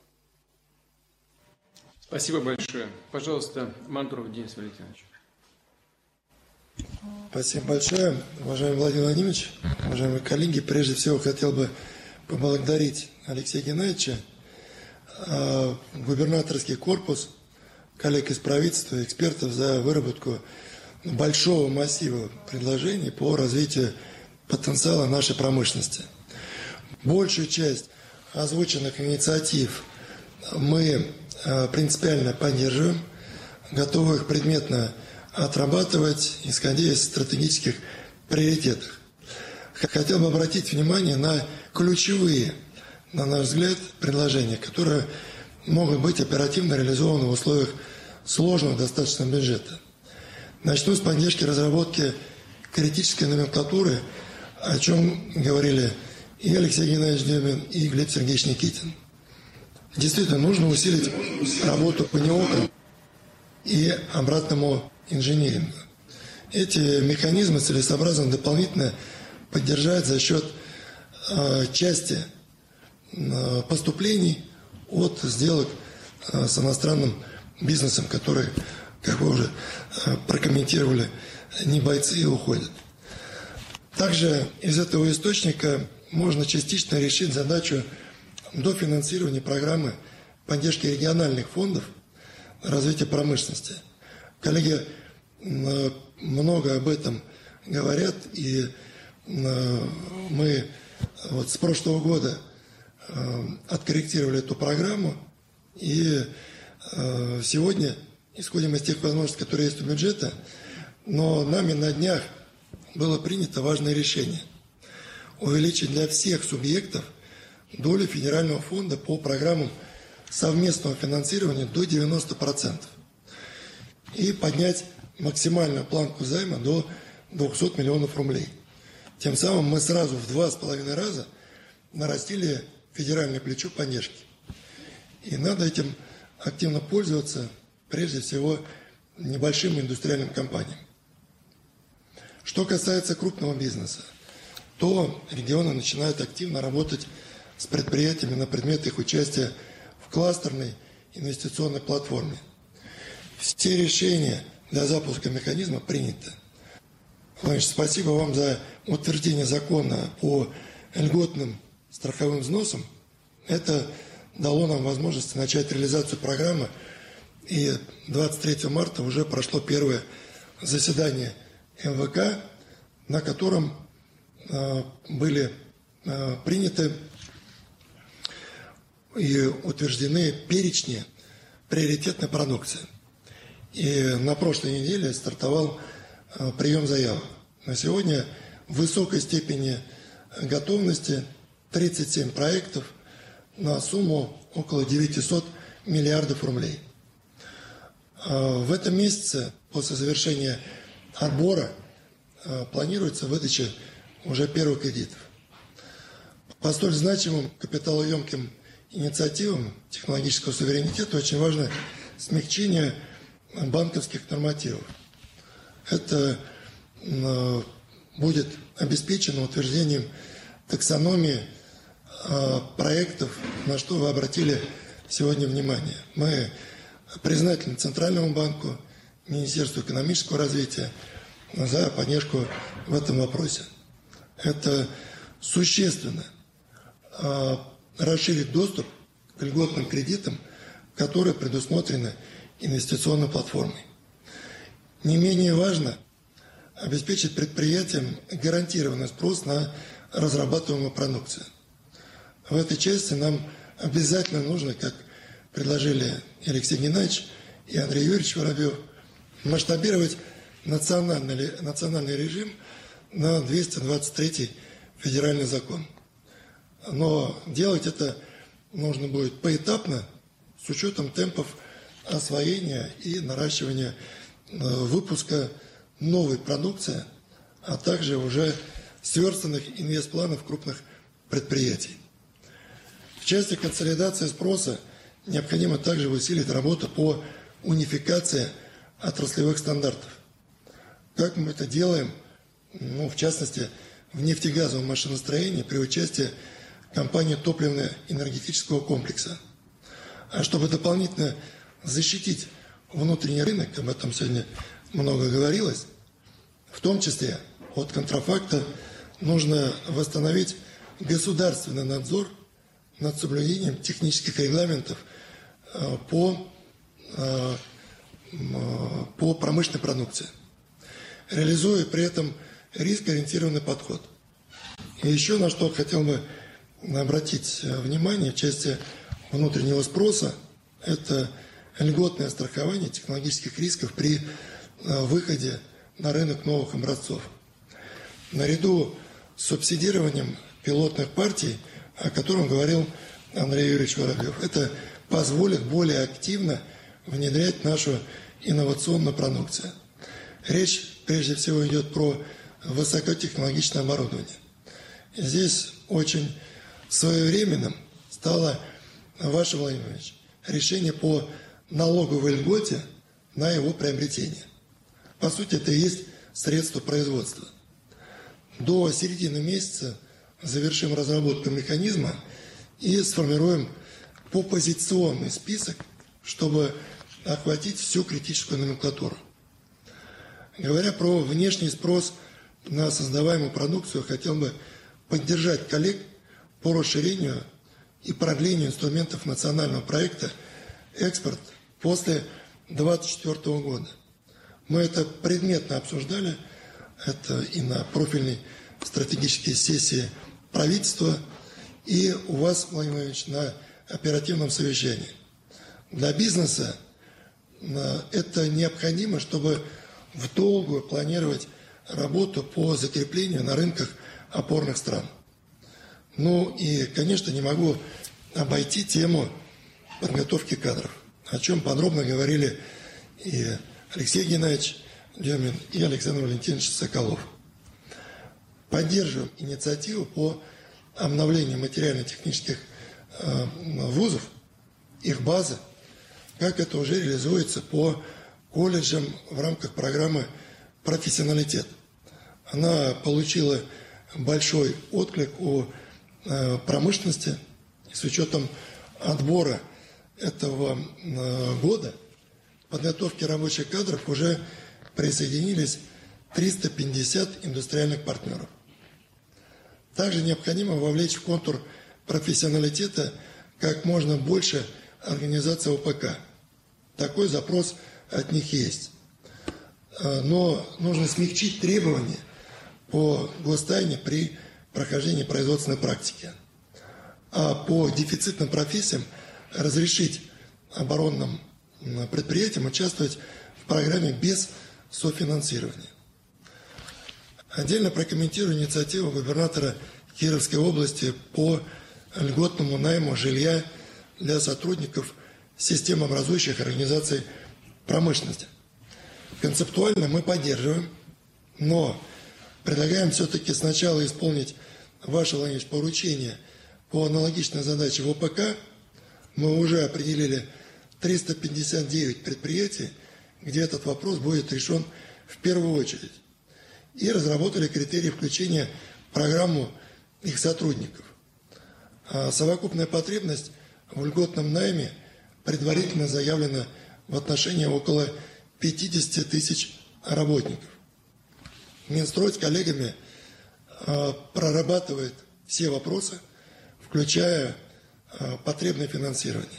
Спасибо большое. Пожалуйста, Мантуров Денис Валентинович. Спасибо большое. Уважаемый Владимир Владимирович, уважаемые коллеги, прежде всего хотел бы поблагодарить Алексея Геннадьевича, губернаторский корпус, коллег из правительства, экспертов за выработку большого массива предложений по развитию потенциала нашей промышленности. Большую часть озвученных инициатив мы принципиально поддерживаем, готовы их предметно отрабатывать, исходя из стратегических приоритетов. Хотел бы обратить внимание на ключевые, на наш взгляд, предложения, которые могут быть оперативно реализованы в условиях сложного достаточно бюджета. Начну с поддержки разработки критической номенклатуры, о чем говорили и Алексей Геннадьевич Демин, и Глеб Сергеевич Никитин. Действительно, нужно усилить работу по НИОКам и обратному инжиниринга. Эти механизмы целесообразно дополнительно поддержать за счет э, части э, поступлений от сделок э, с иностранным бизнесом, которые, как вы уже э, прокомментировали, не бойцы и уходят. Также из этого источника можно частично решить задачу дофинансирования программы поддержки региональных фондов развития промышленности. Коллеги много об этом говорят, и мы вот с прошлого года откорректировали эту программу, и сегодня исходим из тех возможностей, которые есть у бюджета, но нами на днях было принято важное решение увеличить для всех субъектов долю федерального фонда по программам совместного финансирования до девяноста процентов и поднять максимальную планку займа до двухсот миллионов рублей. Тем самым мы сразу в два с половиной раза нарастили федеральное плечо поддержки. И надо этим активно пользоваться, прежде всего, небольшим индустриальным компаниям. Что касается крупного бизнеса, то регионы начинают активно работать с предприятиями на предмет их участия в кластерной инвестиционной платформе. Все решения для запуска механизма приняты. Владимир, спасибо вам за утверждение закона по льготным страховым взносам. Это дало нам возможность начать реализацию программы. И двадцать третьего марта уже прошло первое заседание эм вэ ка, на котором э, были э, приняты и утверждены перечни приоритетной продукции. И на прошлой неделе стартовал э, прием заявок. На сегодня в высокой степени готовности тридцать семь проектов на сумму около девятисот миллиардов рублей. Э, в этом месяце, после завершения отбора, э, планируется выдача уже первых кредитов. По столь значимым капиталоемким инициативам технологического суверенитета очень важно смягчение банковских нормативов. Это э, будет обеспечено утверждением таксономии э, проектов, на что вы обратили сегодня внимание. Мы признательны Центральному банку, Министерству экономического развития за поддержку в этом вопросе. Это существенно э, расширит доступ к льготным кредитам, которые предусмотрены инвестиционной платформой. Не менее важно обеспечить предприятиям гарантированный спрос на разрабатываемую продукцию. В этой части нам обязательно нужно, как предложили Алексей Геннадьевич и Андрей Юрьевич Воробьев, масштабировать национальный, национальный режим на двести двадцать третий федеральный закон. Но делать это нужно будет поэтапно, с учетом темпов освоения и наращивания выпуска новой продукции, а также уже сверстанных инвестпланов крупных предприятий. В части консолидации спроса необходимо также усилить работу по унификации отраслевых стандартов. как мы это делаем, ну, в частности, в нефтегазовом машиностроении при участии компании топливно-энергетического комплекса. А чтобы дополнительно защитить внутренний рынок, об этом сегодня много говорилось, в том числе от контрафакта, нужно восстановить государственный надзор над соблюдением технических регламентов по, по промышленной продукции, реализуя при этом рискоориентированный подход. И еще на что хотел бы обратить внимание в части внутреннего спроса, это льготное страхование технологических рисков при выходе на рынок новых образцов. Наряду с субсидированием пилотных партий, о котором говорил Андрей Юрьевич Воробьев, это позволит более активно внедрять нашу инновационную продукцию. Речь прежде всего идет про высокотехнологичное оборудование. Здесь очень своевременным стало, Ваше Владимир Владимирович, решение по налоговой льготе на его приобретение. По сути, это и есть средство производства. До середины месяца завершим разработку механизма и сформируем попозиционный список, чтобы охватить всю критическую номенклатуру. Говоря про внешний спрос на создаваемую продукцию, хотел бы поддержать коллег по расширению и продлению инструментов национального проекта «Экспорт» после две тысячи двадцать четвёртого года. Мы это предметно обсуждали, это и на профильной стратегической сессии правительства, и у вас, Владимир Владимирович, на оперативном совещании. Для бизнеса это необходимо, чтобы в долгую планировать работу по закреплению на рынках опорных стран. Ну и, конечно, не могу обойти тему подготовки кадров, о чем подробно говорили и Алексей Геннадьевич Демин, и Александр Валентинович Соколов. Поддерживаем инициативу по обновлению материально-технических э, вузов, их базы, как это уже реализуется по колледжам в рамках программы «Профессионалитет». Она получила большой отклик у э, промышленности, и с учетом отбора этого э, года подготовки рабочих кадров уже присоединились триста пятьдесят индустриальных партнеров. Также необходимо вовлечь в контур профессионалитета как можно больше организаций ОПК. Такой запрос от них есть. Но нужно смягчить требования по гостайне при прохождении производственной практики. А по дефицитным профессиям разрешить оборонным предприятиям участвовать в программе без софинансирования. Отдельно прокомментирую инициативу губернатора Кировской области по льготному найму жилья для сотрудников системообразующих организаций промышленности. Концептуально мы поддерживаем, но предлагаем все-таки сначала исполнить ваше, Владимир Ильич, поручение по аналогичной задаче в ОПК. Мы уже определили триста пятьдесят девять предприятий, где этот вопрос будет решен в первую очередь. И разработали критерии включения в программу их сотрудников. А совокупная потребность в льготном найме предварительно заявлена в отношении около пятьдесят тысяч работников. Минстрой с коллегами а, прорабатывает все вопросы, включая а, потребное финансирование.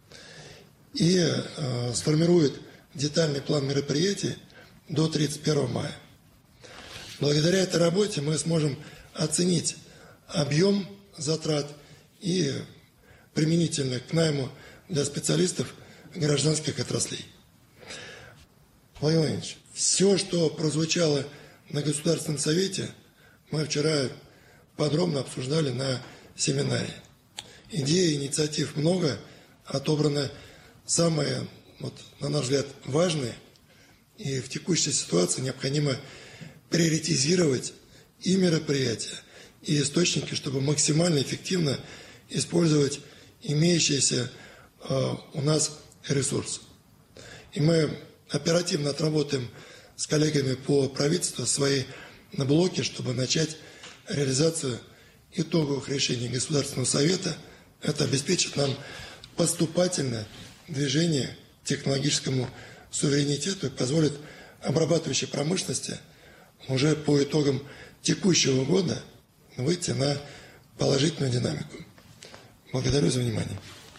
И а, сформирует детальный план мероприятий до тридцать первого мая. Благодаря этой работе мы сможем оценить объем затрат и применительно к найму для специалистов гражданских отраслей. Владимир Владимирович, все, что прозвучало на Государственном совете, мы вчера подробно обсуждали на семинаре. Идей, инициатив много, отобраны самые, вот, на наш взгляд, важные, и в текущей ситуации необходимо приоритизировать и мероприятия, и источники, чтобы максимально эффективно использовать имеющийся э, у нас ресурс. И мы оперативно отработаем с коллегами по правительству свои блоки, чтобы начать реализацию итоговых решений Государственного совета. Это обеспечит нам поступательное движение к технологическому суверенитету и позволит обрабатывающей промышленности уже по итогам текущего года выйти на положительную динамику. Благодарю за внимание.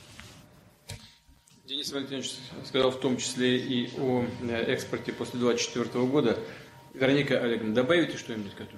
Денис Валентинович сказал в том числе и о экспорте после две тысячи двадцать четвёртого года. Вероника Олеговна, добавите что-нибудь к этому?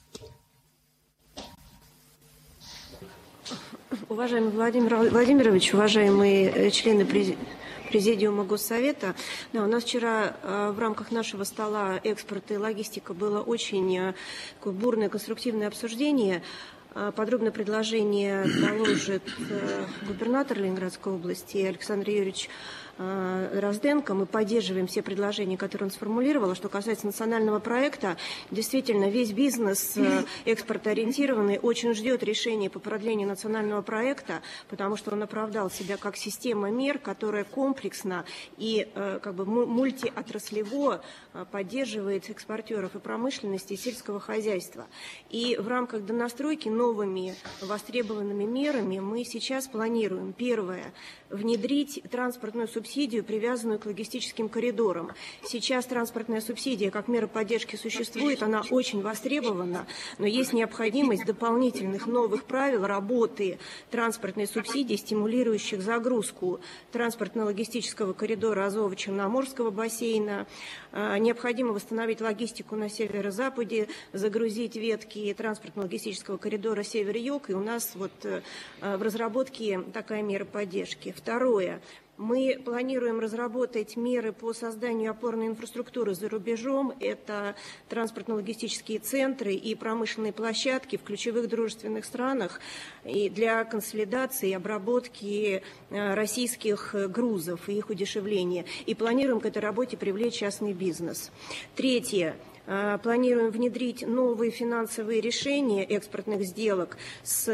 Уважаемый Владимир Владимирович, уважаемые члены Президиума Госсовета, да, у нас вчера э, в рамках нашего стола экспорт и логистика было очень э, такое бурное конструктивное обсуждение. Э, подробное предложение доложит э, губернатор Ленинградской области Александр Юрьевич э, Розденко. Мы поддерживаем все предложения, которые он сформулировал. А что касается национального проекта, действительно, весь бизнес э, экспортоориентированный очень ждет решения по продлению национального проекта, потому что он оправдал себя как система мер, которая комплексно и э, как бы мультиотраслево э, поддерживает экспортеров и промышленности, и сельского хозяйства. И в рамках донастройки новыми востребованными мерами мы сейчас планируем, первое, внедрить транспортную субсидию, привязанную к логистическим коридорам. Сейчас транспортная субсидия как мера поддержки существует, она очень востребована, но есть необходимость дополнительных новых правил работы транспортной субсидии, стимулирующих загрузку транспортно-логистического коридора Азово-Черноморского бассейна. Необходимо восстановить логистику на северо-западе, загрузить ветки транспортно-логистического коридора север-юг, и у нас вот в разработке такая мера поддержки. Второе. Мы планируем разработать меры по созданию опорной инфраструктуры за рубежом. Это транспортно-логистические центры и промышленные площадки в ключевых дружественных странах и для консолидации и обработки российских грузов и их удешевления. И планируем к этой работе привлечь частный бизнес. Третье. Планируем внедрить новые финансовые решения экспортных сделок, с,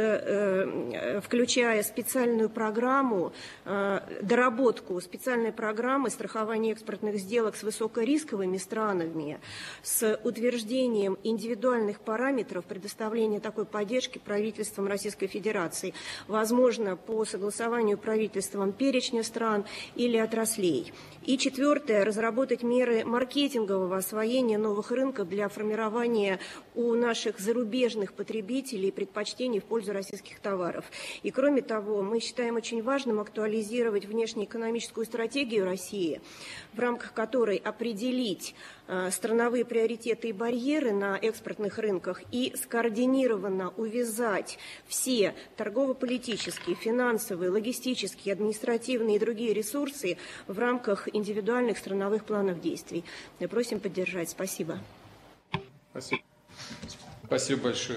э, включая специальную программу, э, доработку специальной программы страхования экспортных сделок с высокорисковыми странами, с утверждением индивидуальных параметров предоставления такой поддержки правительством Российской Федерации, возможно, по согласованию правительством перечня стран или отраслей. И четвертое, разработать меры маркетингового освоения новых рынков для формирования у наших зарубежных потребителей предпочтений в пользу российских товаров. И кроме того, мы считаем очень важным актуализировать внешнеэкономическую стратегию России, в рамках которой определить э, страновые приоритеты и барьеры на экспортных рынках и скоординированно увязать все торгово-политические, финансовые, логистические, административные и другие ресурсы в рамках индивидуальных страновых планов действий. Мы просим поддержать. Спасибо. Спасибо. Спасибо большое.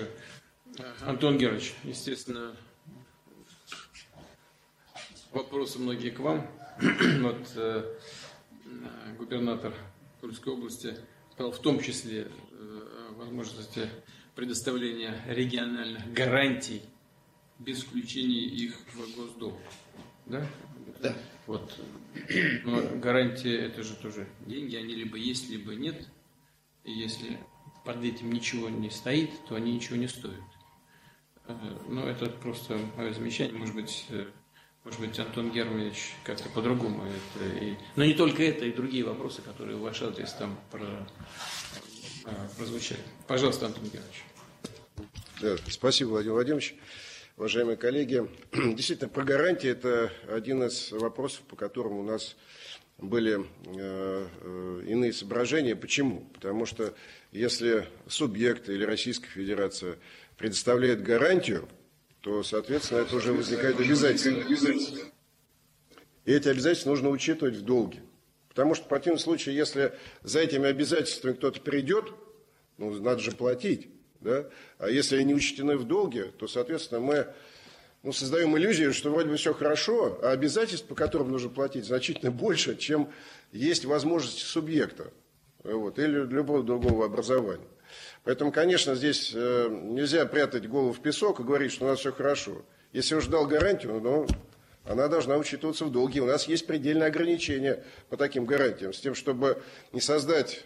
Антон Георгиевич, естественно, вопросы многие к вам. Вот э, губернатор Тульской области сказал в том числе э, возможности предоставления региональных гарантий без включения их в госдолг. Да? Да. Вот. Но гарантии это же тоже деньги, они либо есть, либо нет. И если под этим ничего не стоит, то они ничего не стоят. Но это просто мое замечание. Может быть, может быть, Антон Германович как-то по-другому это. И... Но не только это, и другие вопросы, которые в ваш адрес там про... прозвучали. Пожалуйста, Антон Германович. Да, спасибо, Владимир Владимирович. Уважаемые коллеги, действительно, про гарантии – это один из вопросов, по которым у нас были э, э, иные соображения. Почему? Потому что если субъект или Российская Федерация предоставляет гарантию, то, соответственно, это уже возникает обязательство. И эти обязательства нужно учитывать в долге. Потому что в противном случае, если за этими обязательствами кто-то придет, ну, надо же платить. Да? А если они учтены в долге, то, соответственно, мы ну, создаем иллюзию, что вроде бы все хорошо, а обязательств, по которым нужно платить, значительно больше, чем есть возможности субъекта вот, или любого другого образования. Поэтому, конечно, здесь э, нельзя прятать голову в песок и говорить, что у нас все хорошо. Если уж дал гарантию, ну, она должна учитываться в долге. У нас есть предельное ограничение по таким гарантиям, с тем, чтобы не создать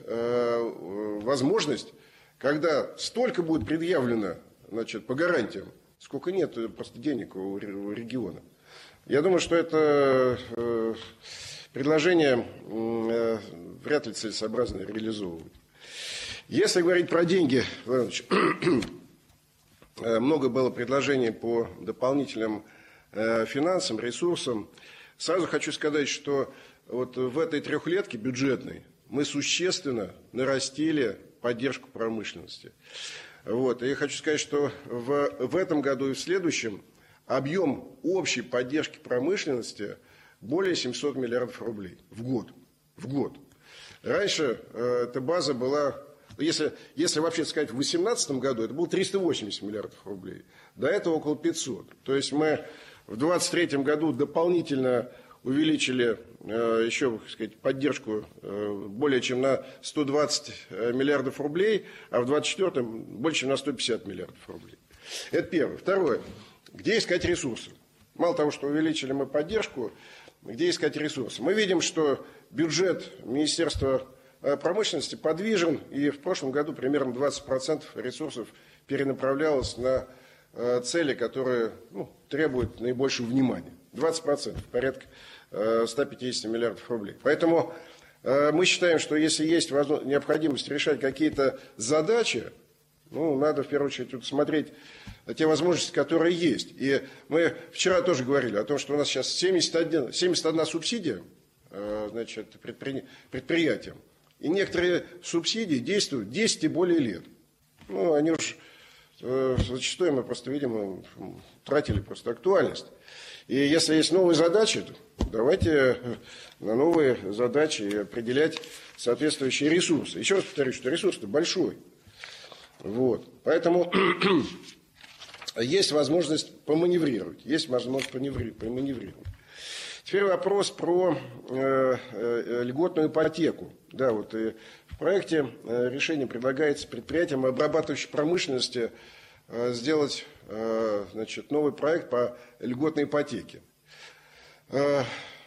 э, возможность, когда столько будет предъявлено, значит, по гарантиям, сколько нет просто денег у региона. Я думаю, что это э, предложение э, вряд ли целесообразно реализовывать. Если говорить про деньги, Владимир Ильич, много было предложений по дополнительным э, финансам, ресурсам. Сразу хочу сказать, что вот в этой трехлетке бюджетной мы существенно нарастили поддержку промышленности. Вот. И я хочу сказать, что в, в этом году и в следующем объем общей поддержки промышленности более семисот миллиардов рублей в год. В год. Раньше э, эта база была, если, если вообще сказать, в две тысячи восемнадцатом году это было триста восемьдесят миллиардов рублей. До этого около пятисот. То есть мы в двадцать третьем году дополнительно увеличили э, еще, так сказать, поддержку э, более чем на сто двадцать миллиардов рублей, а в двадцать четвёртом больше, чем на сто пятьдесят миллиардов рублей. Это первое. Второе. Где искать ресурсы? Мало того, что увеличили мы поддержку, где искать ресурсы? Мы видим, что бюджет Министерства промышленности подвижен, и в прошлом году примерно двадцать процентов ресурсов перенаправлялось на цели, которые, ну, требуют наибольшего внимания. двадцать процентов, порядка ста пятидесяти миллиардов рублей. Поэтому мы считаем, что если есть необходимость решать какие-то задачи, ну, надо в первую очередь вот смотреть те возможности, которые есть. И мы вчера тоже говорили о том, что у нас сейчас семьдесят одна, семьдесят одна субсидия, значит, предпри, предприятиям. И некоторые субсидии действуют десять и более лет. Ну, они уж зачастую мы просто, видимо, тратили просто актуальность. И если есть новые задачи, давайте на новые задачи определять соответствующие ресурсы. Еще раз повторю, что ресурс-то большой. Вот. Поэтому есть возможность поманеврировать. Есть возможность поманеврировать. Теперь вопрос про э, э, льготную ипотеку. Да, вот, и в проекте э, решения предлагается предприятиям обрабатывающей промышленности э, сделать э, значит, новый проект по льготной ипотеке. Э,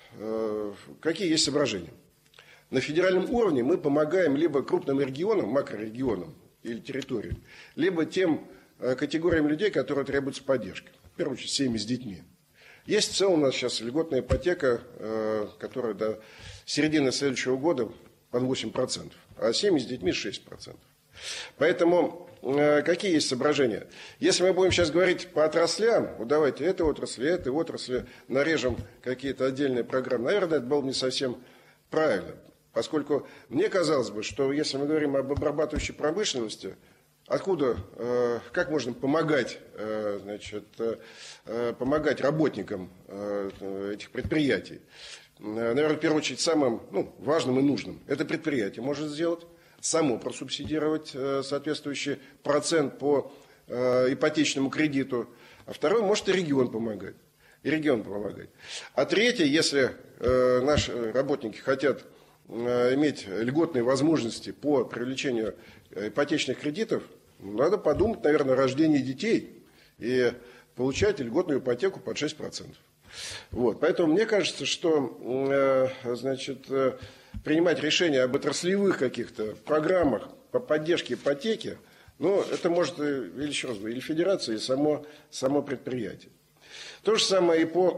э, какие есть соображения? На федеральном уровне мы помогаем либо крупным регионам, макрорегионам, или территорию, либо тем э, категориям людей, которые требуется поддержка. В первую очередь, семьи с детьми. Есть в целом у нас сейчас льготная ипотека, э, которая до середины следующего года под восемь процентов, а семьи с детьми шесть процентов. Поэтому э, какие есть соображения? Если мы будем сейчас говорить по отраслям, вот давайте этой отрасли, этой отрасли, нарежем какие-то отдельные программы, наверное, это было бы не совсем правильно. Поскольку мне казалось бы, что если мы говорим об обрабатывающей промышленности, откуда, э, как можно помогать, э, значит, э, помогать работникам э, этих предприятий? Наверное, в первую очередь, самым, ну, важным и нужным. Это предприятие может сделать, само просубсидировать э, соответствующий процент по э, ипотечному кредиту. А второй, может и регион помогать. И регион помогать. А третье, если э, наши работники хотят иметь льготные возможности по привлечению ипотечных кредитов, надо подумать, наверное, о рождении детей и получать льготную ипотеку под шесть процентов. Вот. Поэтому мне кажется, что значит, принимать решения об отраслевых каких-то программах по поддержке ипотеки, ну, это может, или еще раз говорю, или федерация, и само, само предприятие. То же самое и по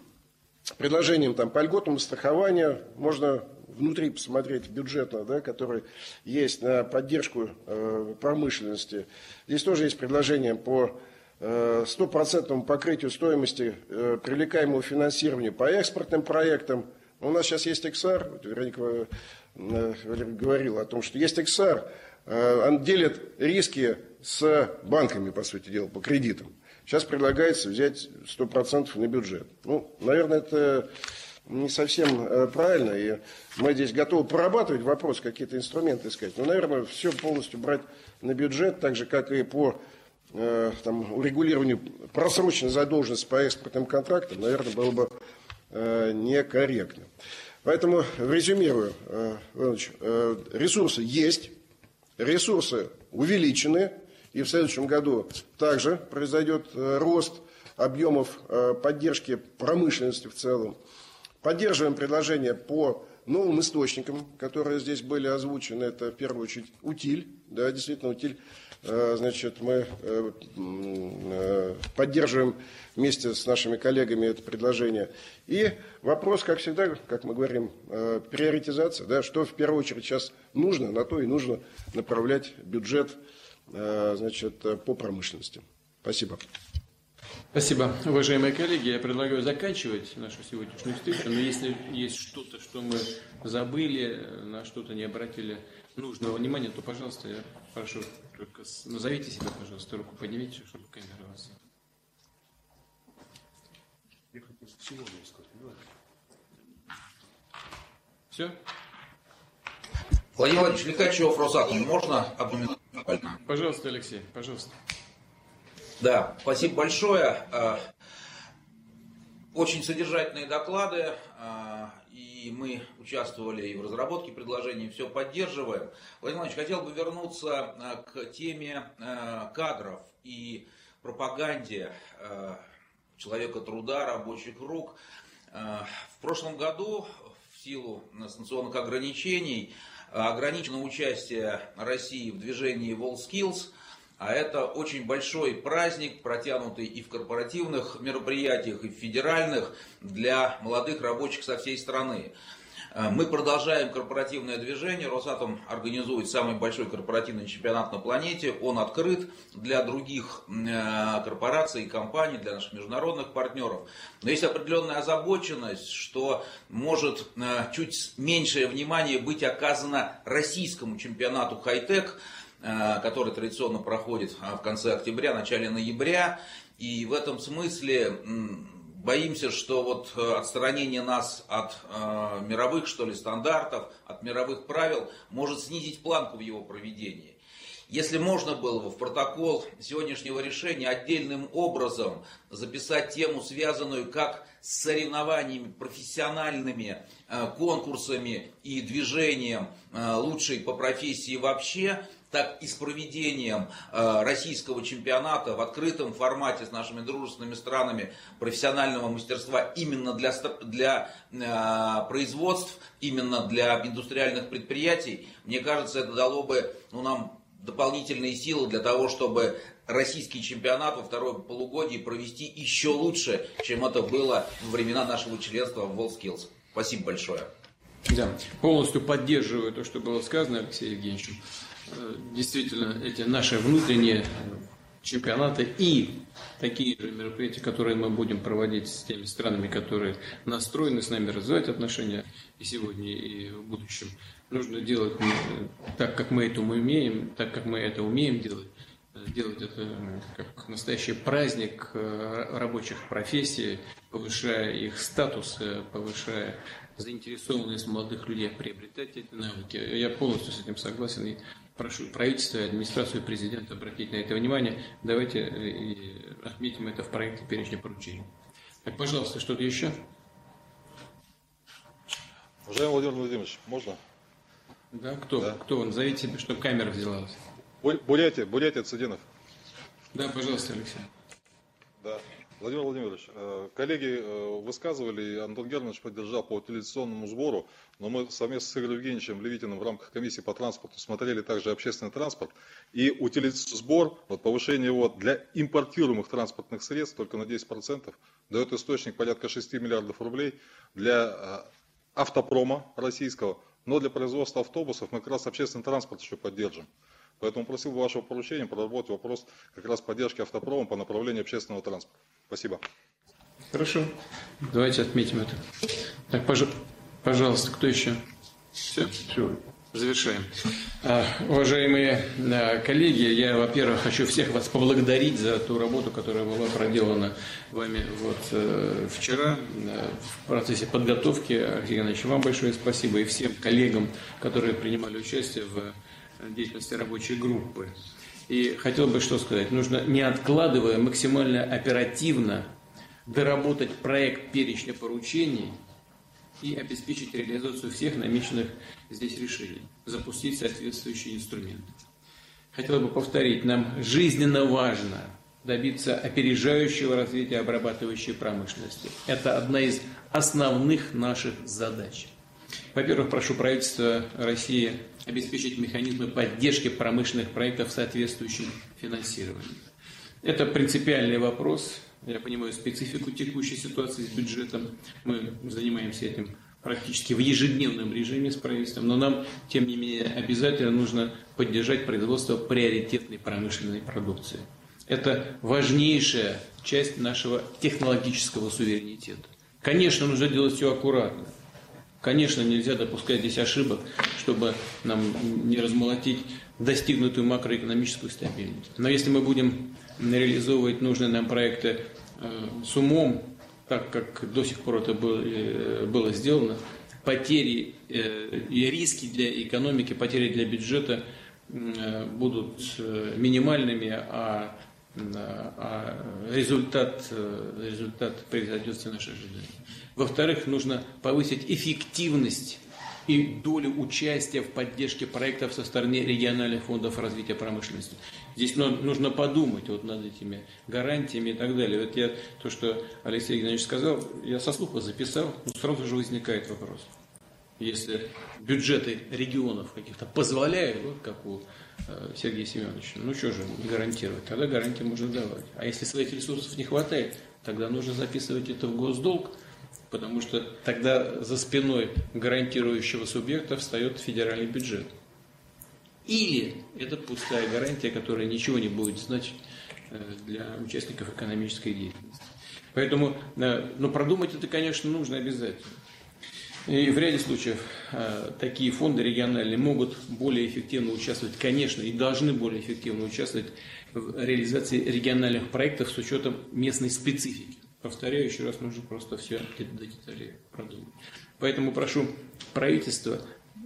предложениям там, по льготному страхованию. Можно внутри посмотреть бюджетно, да, который есть на поддержку э, промышленности. Здесь тоже есть предложение по стопроцентному э, покрытию стоимости э, привлекаемого финансирования по экспортным проектам. У нас сейчас есть ЭКСАР, Вероника э, говорила о том, что есть ЭКСАР, э, он делит риски с банками, по сути дела, по кредитам. Сейчас предлагается взять сто процентов на бюджет. Ну, наверное, это не совсем правильно, и мы здесь готовы прорабатывать вопрос, какие-то инструменты искать. Но, наверное, все полностью брать на бюджет, так же, как и по э, там, урегулированию просроченной задолженности по экспортным контрактам, наверное, было бы э, некорректно. Поэтому, резюмирую, э, Иванович, э, ресурсы есть, ресурсы увеличены, и в следующем году также произойдет э, рост. объемов поддержки промышленности в целом. Поддерживаем предложения по новым источникам, которые здесь были озвучены. Это в первую очередь утиль. Да, действительно, утиль. Значит, мы поддерживаем вместе с нашими коллегами это предложение. И вопрос, как всегда, как мы говорим, приоритизация. Да, что в первую очередь сейчас нужно, на то и нужно направлять бюджет, значит, по промышленности. Спасибо. Спасибо. Уважаемые коллеги, я предлагаю заканчивать нашу сегодняшнюю встречу, но если есть что-то, что мы забыли, на что-то не обратили нужного внимания, то, пожалуйста, я прошу, только назовите себя, пожалуйста, руку поднимите, чтобы камера вас... Все? Владимир Владимирович Лихачев, Росатом, можно одну минуту? Пожалуйста, Алексей, пожалуйста. Да, спасибо большое. Очень содержательные доклады, и мы участвовали и в разработке предложений, все поддерживаем. Владимир Владимирович, хотел бы вернуться к теме кадров и пропаганде человека труда, рабочих рук. В прошлом году, в силу санкционных ограничений, ограничено участие России в движении WorldSkills. А это очень большой праздник, протянутый и в корпоративных мероприятиях, и в федеральных, для молодых рабочих со всей страны. Мы продолжаем корпоративное движение. Росатом организует самый большой корпоративный чемпионат на планете. Он открыт для других корпораций и компаний, для наших международных партнеров. Но есть определенная озабоченность, что может чуть меньшее внимание быть оказано российскому чемпионату хай-тек, который традиционно проходит в конце октября, начале ноября. И в этом смысле боимся, что вот отстранение нас от э, мировых, что ли, стандартов, от мировых правил может снизить планку в его проведении. Если можно было бы в протокол сегодняшнего решения отдельным образом записать тему, связанную как с соревнованиями, профессиональными э, конкурсами и движением э, лучшей по профессии вообще, так и с проведением э, российского чемпионата в открытом формате с нашими дружественными странами профессионального мастерства именно для, для э, производств, именно для индустриальных предприятий, мне кажется, это дало бы ну, нам дополнительные силы для того, чтобы российский чемпионат во второе полугодие провести еще лучше, чем это было во времена нашего членства в WorldSkills. Спасибо большое. Да, полностью поддерживаю то, что было сказано Алексеем Евгеньевичем. Действительно, эти наши внутренние чемпионаты и такие же мероприятия, которые мы будем проводить с теми странами, которые настроены с нами развивать отношения и сегодня, и в будущем, нужно делать так, как мы это умеем, так, как мы это умеем делать, делать это как настоящий праздник рабочих профессий, повышая их статус, повышая заинтересованность молодых людей приобретать эти навыки. Я полностью с этим согласен и прошу правительство и администрацию президента обратить на это внимание. Давайте отметим это в проекте перечня поручений. Так, пожалуйста, что-то еще? Уважаемый Владимир Владимирович, можно? Да, кто? Да. Кто? Назовите себе, чтобы камера взялась. Бурятия, Бурятия, Цыдинов. Да, пожалуйста, Алексей. Да. Владимир Владимирович, коллеги высказывали, и Антон Германович поддержал по утилизационному сбору, но мы совместно с Игорем Евгеньевичем Левитиным в рамках комиссии по транспорту смотрели также общественный транспорт. И утилизационный сбор, вот повышение его для импортируемых транспортных средств только на десять процентов, дает источник порядка шести миллиардов рублей для автопрома российского, но для производства автобусов мы как раз общественный транспорт еще поддержим. Поэтому просил бы вашего поручения проработать вопрос как раз поддержки автопрома по направлению общественного транспорта. Спасибо. Хорошо. Давайте отметим это. Так, пож... пожалуйста, кто еще? Все? Все. Завершаем. А, уважаемые а, коллеги, я, во-первых, хочу всех вас поблагодарить за ту работу, которая была проделана вами вот, э, вчера э, в процессе подготовки. Алексей Иванович, вам большое спасибо и всем коллегам, которые принимали участие в деятельности рабочей группы. И хотел бы что сказать. Нужно, не откладывая, максимально оперативно доработать проект перечня поручений и обеспечить реализацию всех намеченных здесь решений. Запустить соответствующие инструменты. Хотел бы повторить, нам жизненно важно добиться опережающего развития обрабатывающей промышленности. Это одна из основных наших задач. Во-первых, прошу правительство России обеспечить механизмы поддержки промышленных проектов соответствующим финансированием. Это принципиальный вопрос. Я понимаю специфику текущей ситуации с бюджетом. Мы занимаемся этим практически в ежедневном режиме с правительством, но нам, тем не менее, обязательно нужно поддержать производство приоритетной промышленной продукции. Это важнейшая часть нашего технологического суверенитета. Конечно, нужно делать все аккуратно. Конечно, нельзя допускать здесь ошибок, чтобы нам не размолотить достигнутую макроэкономическую стабильность. Но если мы будем реализовывать нужные нам проекты э, с умом, так как до сих пор это было, э, было сделано, потери э, и риски для экономики, потери для бюджета э, будут э, минимальными, а, а результат, э, результат превзойдет все наши ожидания. Во-вторых, нужно повысить эффективность и долю участия в поддержке проектов со стороны региональных фондов развития промышленности. Здесь нужно подумать вот над этими гарантиями и так далее. Вот я, то, что Алексей Геннадьевич сказал, я со слуха записал, но сразу же возникает вопрос. Если бюджеты регионов каких-то позволяют, вот как у Сергея Семеновича, ну что же не гарантировать, тогда гарантии можно давать. А если своих ресурсов не хватает, тогда нужно записывать это в госдолг, потому что тогда за спиной гарантирующего субъекта встает федеральный бюджет. Или это пустая гарантия, которая ничего не будет значить для участников экономической деятельности. Поэтому, ну, продумать это, конечно, нужно обязательно. И в ряде случаев такие фонды региональные могут более эффективно участвовать, конечно, и должны более эффективно участвовать в реализации региональных проектов с учетом местной специфики. Повторяю еще раз, нужно просто все до деталей продумать. Поэтому прошу правительство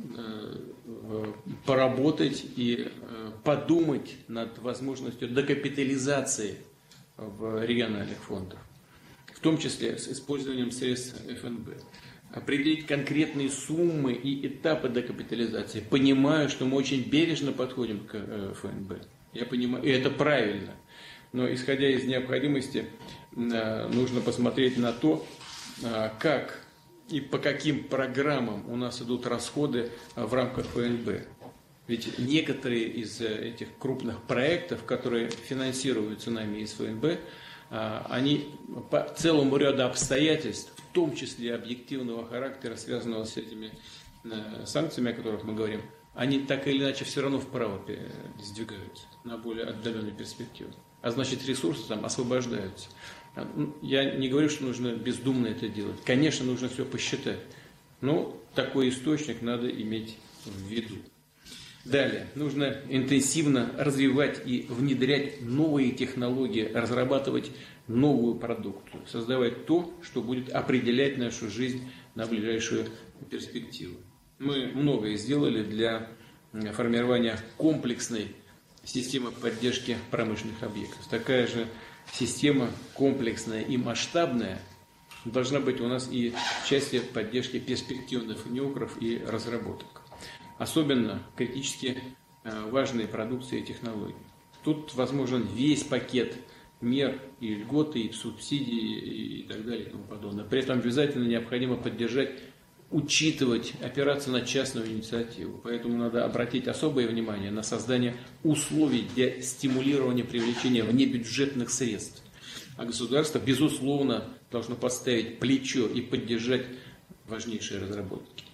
поработать и подумать над возможностью докапитализации в региональных фондах, в том числе с использованием средств эф эн бэ. Определить конкретные суммы и этапы докапитализации, понимая, что мы очень бережно подходим к эф эн бэ. Я понимаю, и это правильно. Но исходя из необходимости, нужно посмотреть на то, как и по каким программам у нас идут расходы в рамках эф эн бэ. Ведь некоторые из этих крупных проектов, которые финансируются нами из эф эн бэ, они по целому ряду обстоятельств, в том числе объективного характера, связанного с этими санкциями, о которых мы говорим, они так или иначе все равно вправо сдвигаются на более отдаленную перспективу. А значит, ресурсы там освобождаются. Я не говорю, что нужно бездумно это делать. Конечно, нужно все посчитать. Но такой источник надо иметь в виду. Далее, нужно интенсивно развивать и внедрять новые технологии, разрабатывать новую продукцию, создавать то, что будет определять нашу жизнь на ближайшую перспективу. Мы многое сделали для формирования комплексной системы поддержки промышленных объектов. Такая же система комплексная и масштабная должна быть у нас и в части поддержки перспективных неокров и разработок. Особенно критически важные продукции и технологии. Тут возможен весь пакет мер и льготы, и субсидий, и так далее, и тому подобное. При этом обязательно необходимо поддержать, учитывать, опираться на частную инициативу. Поэтому надо обратить особое внимание на создание условий для стимулирования привлечения внебюджетных средств. А государство, безусловно, должно подставить плечо и поддержать важнейшие разработки.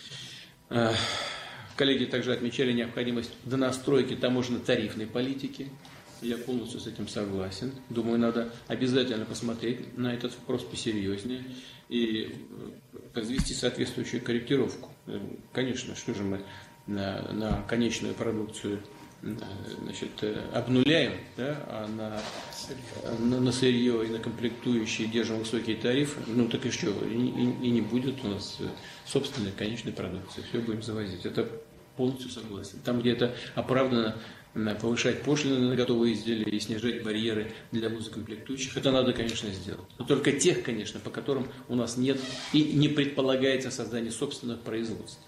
Коллеги также отмечали необходимость донастройки таможенно-тарифной политики. Я полностью с этим согласен. Думаю, надо обязательно посмотреть на этот вопрос посерьезнее и произвести соответствующую корректировку. Конечно, что же мы на, на конечную продукцию, значит, обнуляем, да, а на, на, на сырье и на комплектующие держим высокие тарифы, ну так и что, и, и, и не будет у нас собственной конечной продукции, все будем завозить. Это полностью согласен. Там, где это оправдано, повышать пошлины на готовые изделия и снижать барьеры для музыкомплектующих, это надо, конечно, сделать. Но только тех, конечно, по которым у нас нет и не предполагается создание собственных производств.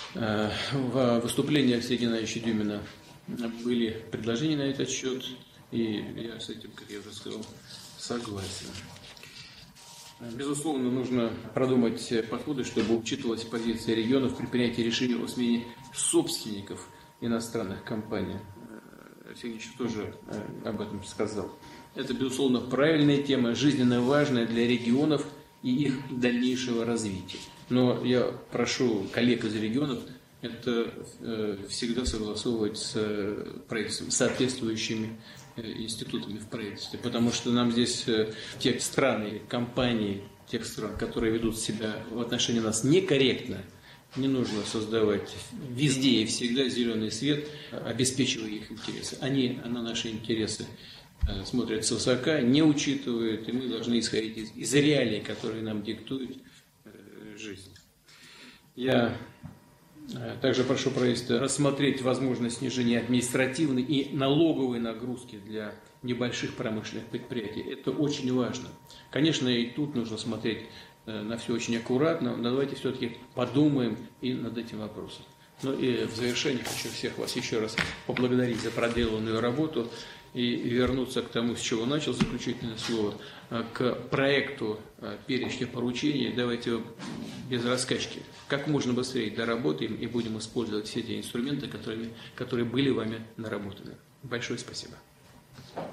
В выступлении Алексея Геннадьевича Дюмина были предложения на этот счет. И я с этим, как я уже сказал, согласен. Безусловно, нужно продумать подходы, чтобы учитывалась позиция регионов при принятии решений о смене собственников иностранных компаний. Сергей Ильич тоже об этом сказал. Это, безусловно, правильная тема, жизненно важная для регионов и их дальнейшего развития. Но я прошу коллег из регионов это всегда согласовывать с правительством, соответствующими институтами в правительстве, потому что нам здесь те страны, компании тех стран, которые ведут себя в отношении нас некорректно, не нужно создавать везде и всегда зеленый свет, обеспечивая их интересы. Они на наши интересы смотрят свысока, не учитывают, и мы должны исходить из, из реалий, которые нам диктует жизнь. Я также прошу правительства рассмотреть возможность снижения административной и налоговой нагрузки для небольших промышленных предприятий. Это очень важно. Конечно, и тут нужно смотреть на все очень аккуратно, но давайте все-таки подумаем и над этим вопросом. Ну и в завершение хочу всех вас еще раз поблагодарить за проделанную работу и вернуться к тому, с чего начал заключительное слово, к проекту перечня поручений. Давайте без раскачки как можно быстрее доработаем и будем использовать все те инструменты, которые, которые были вами наработаны. Большое спасибо.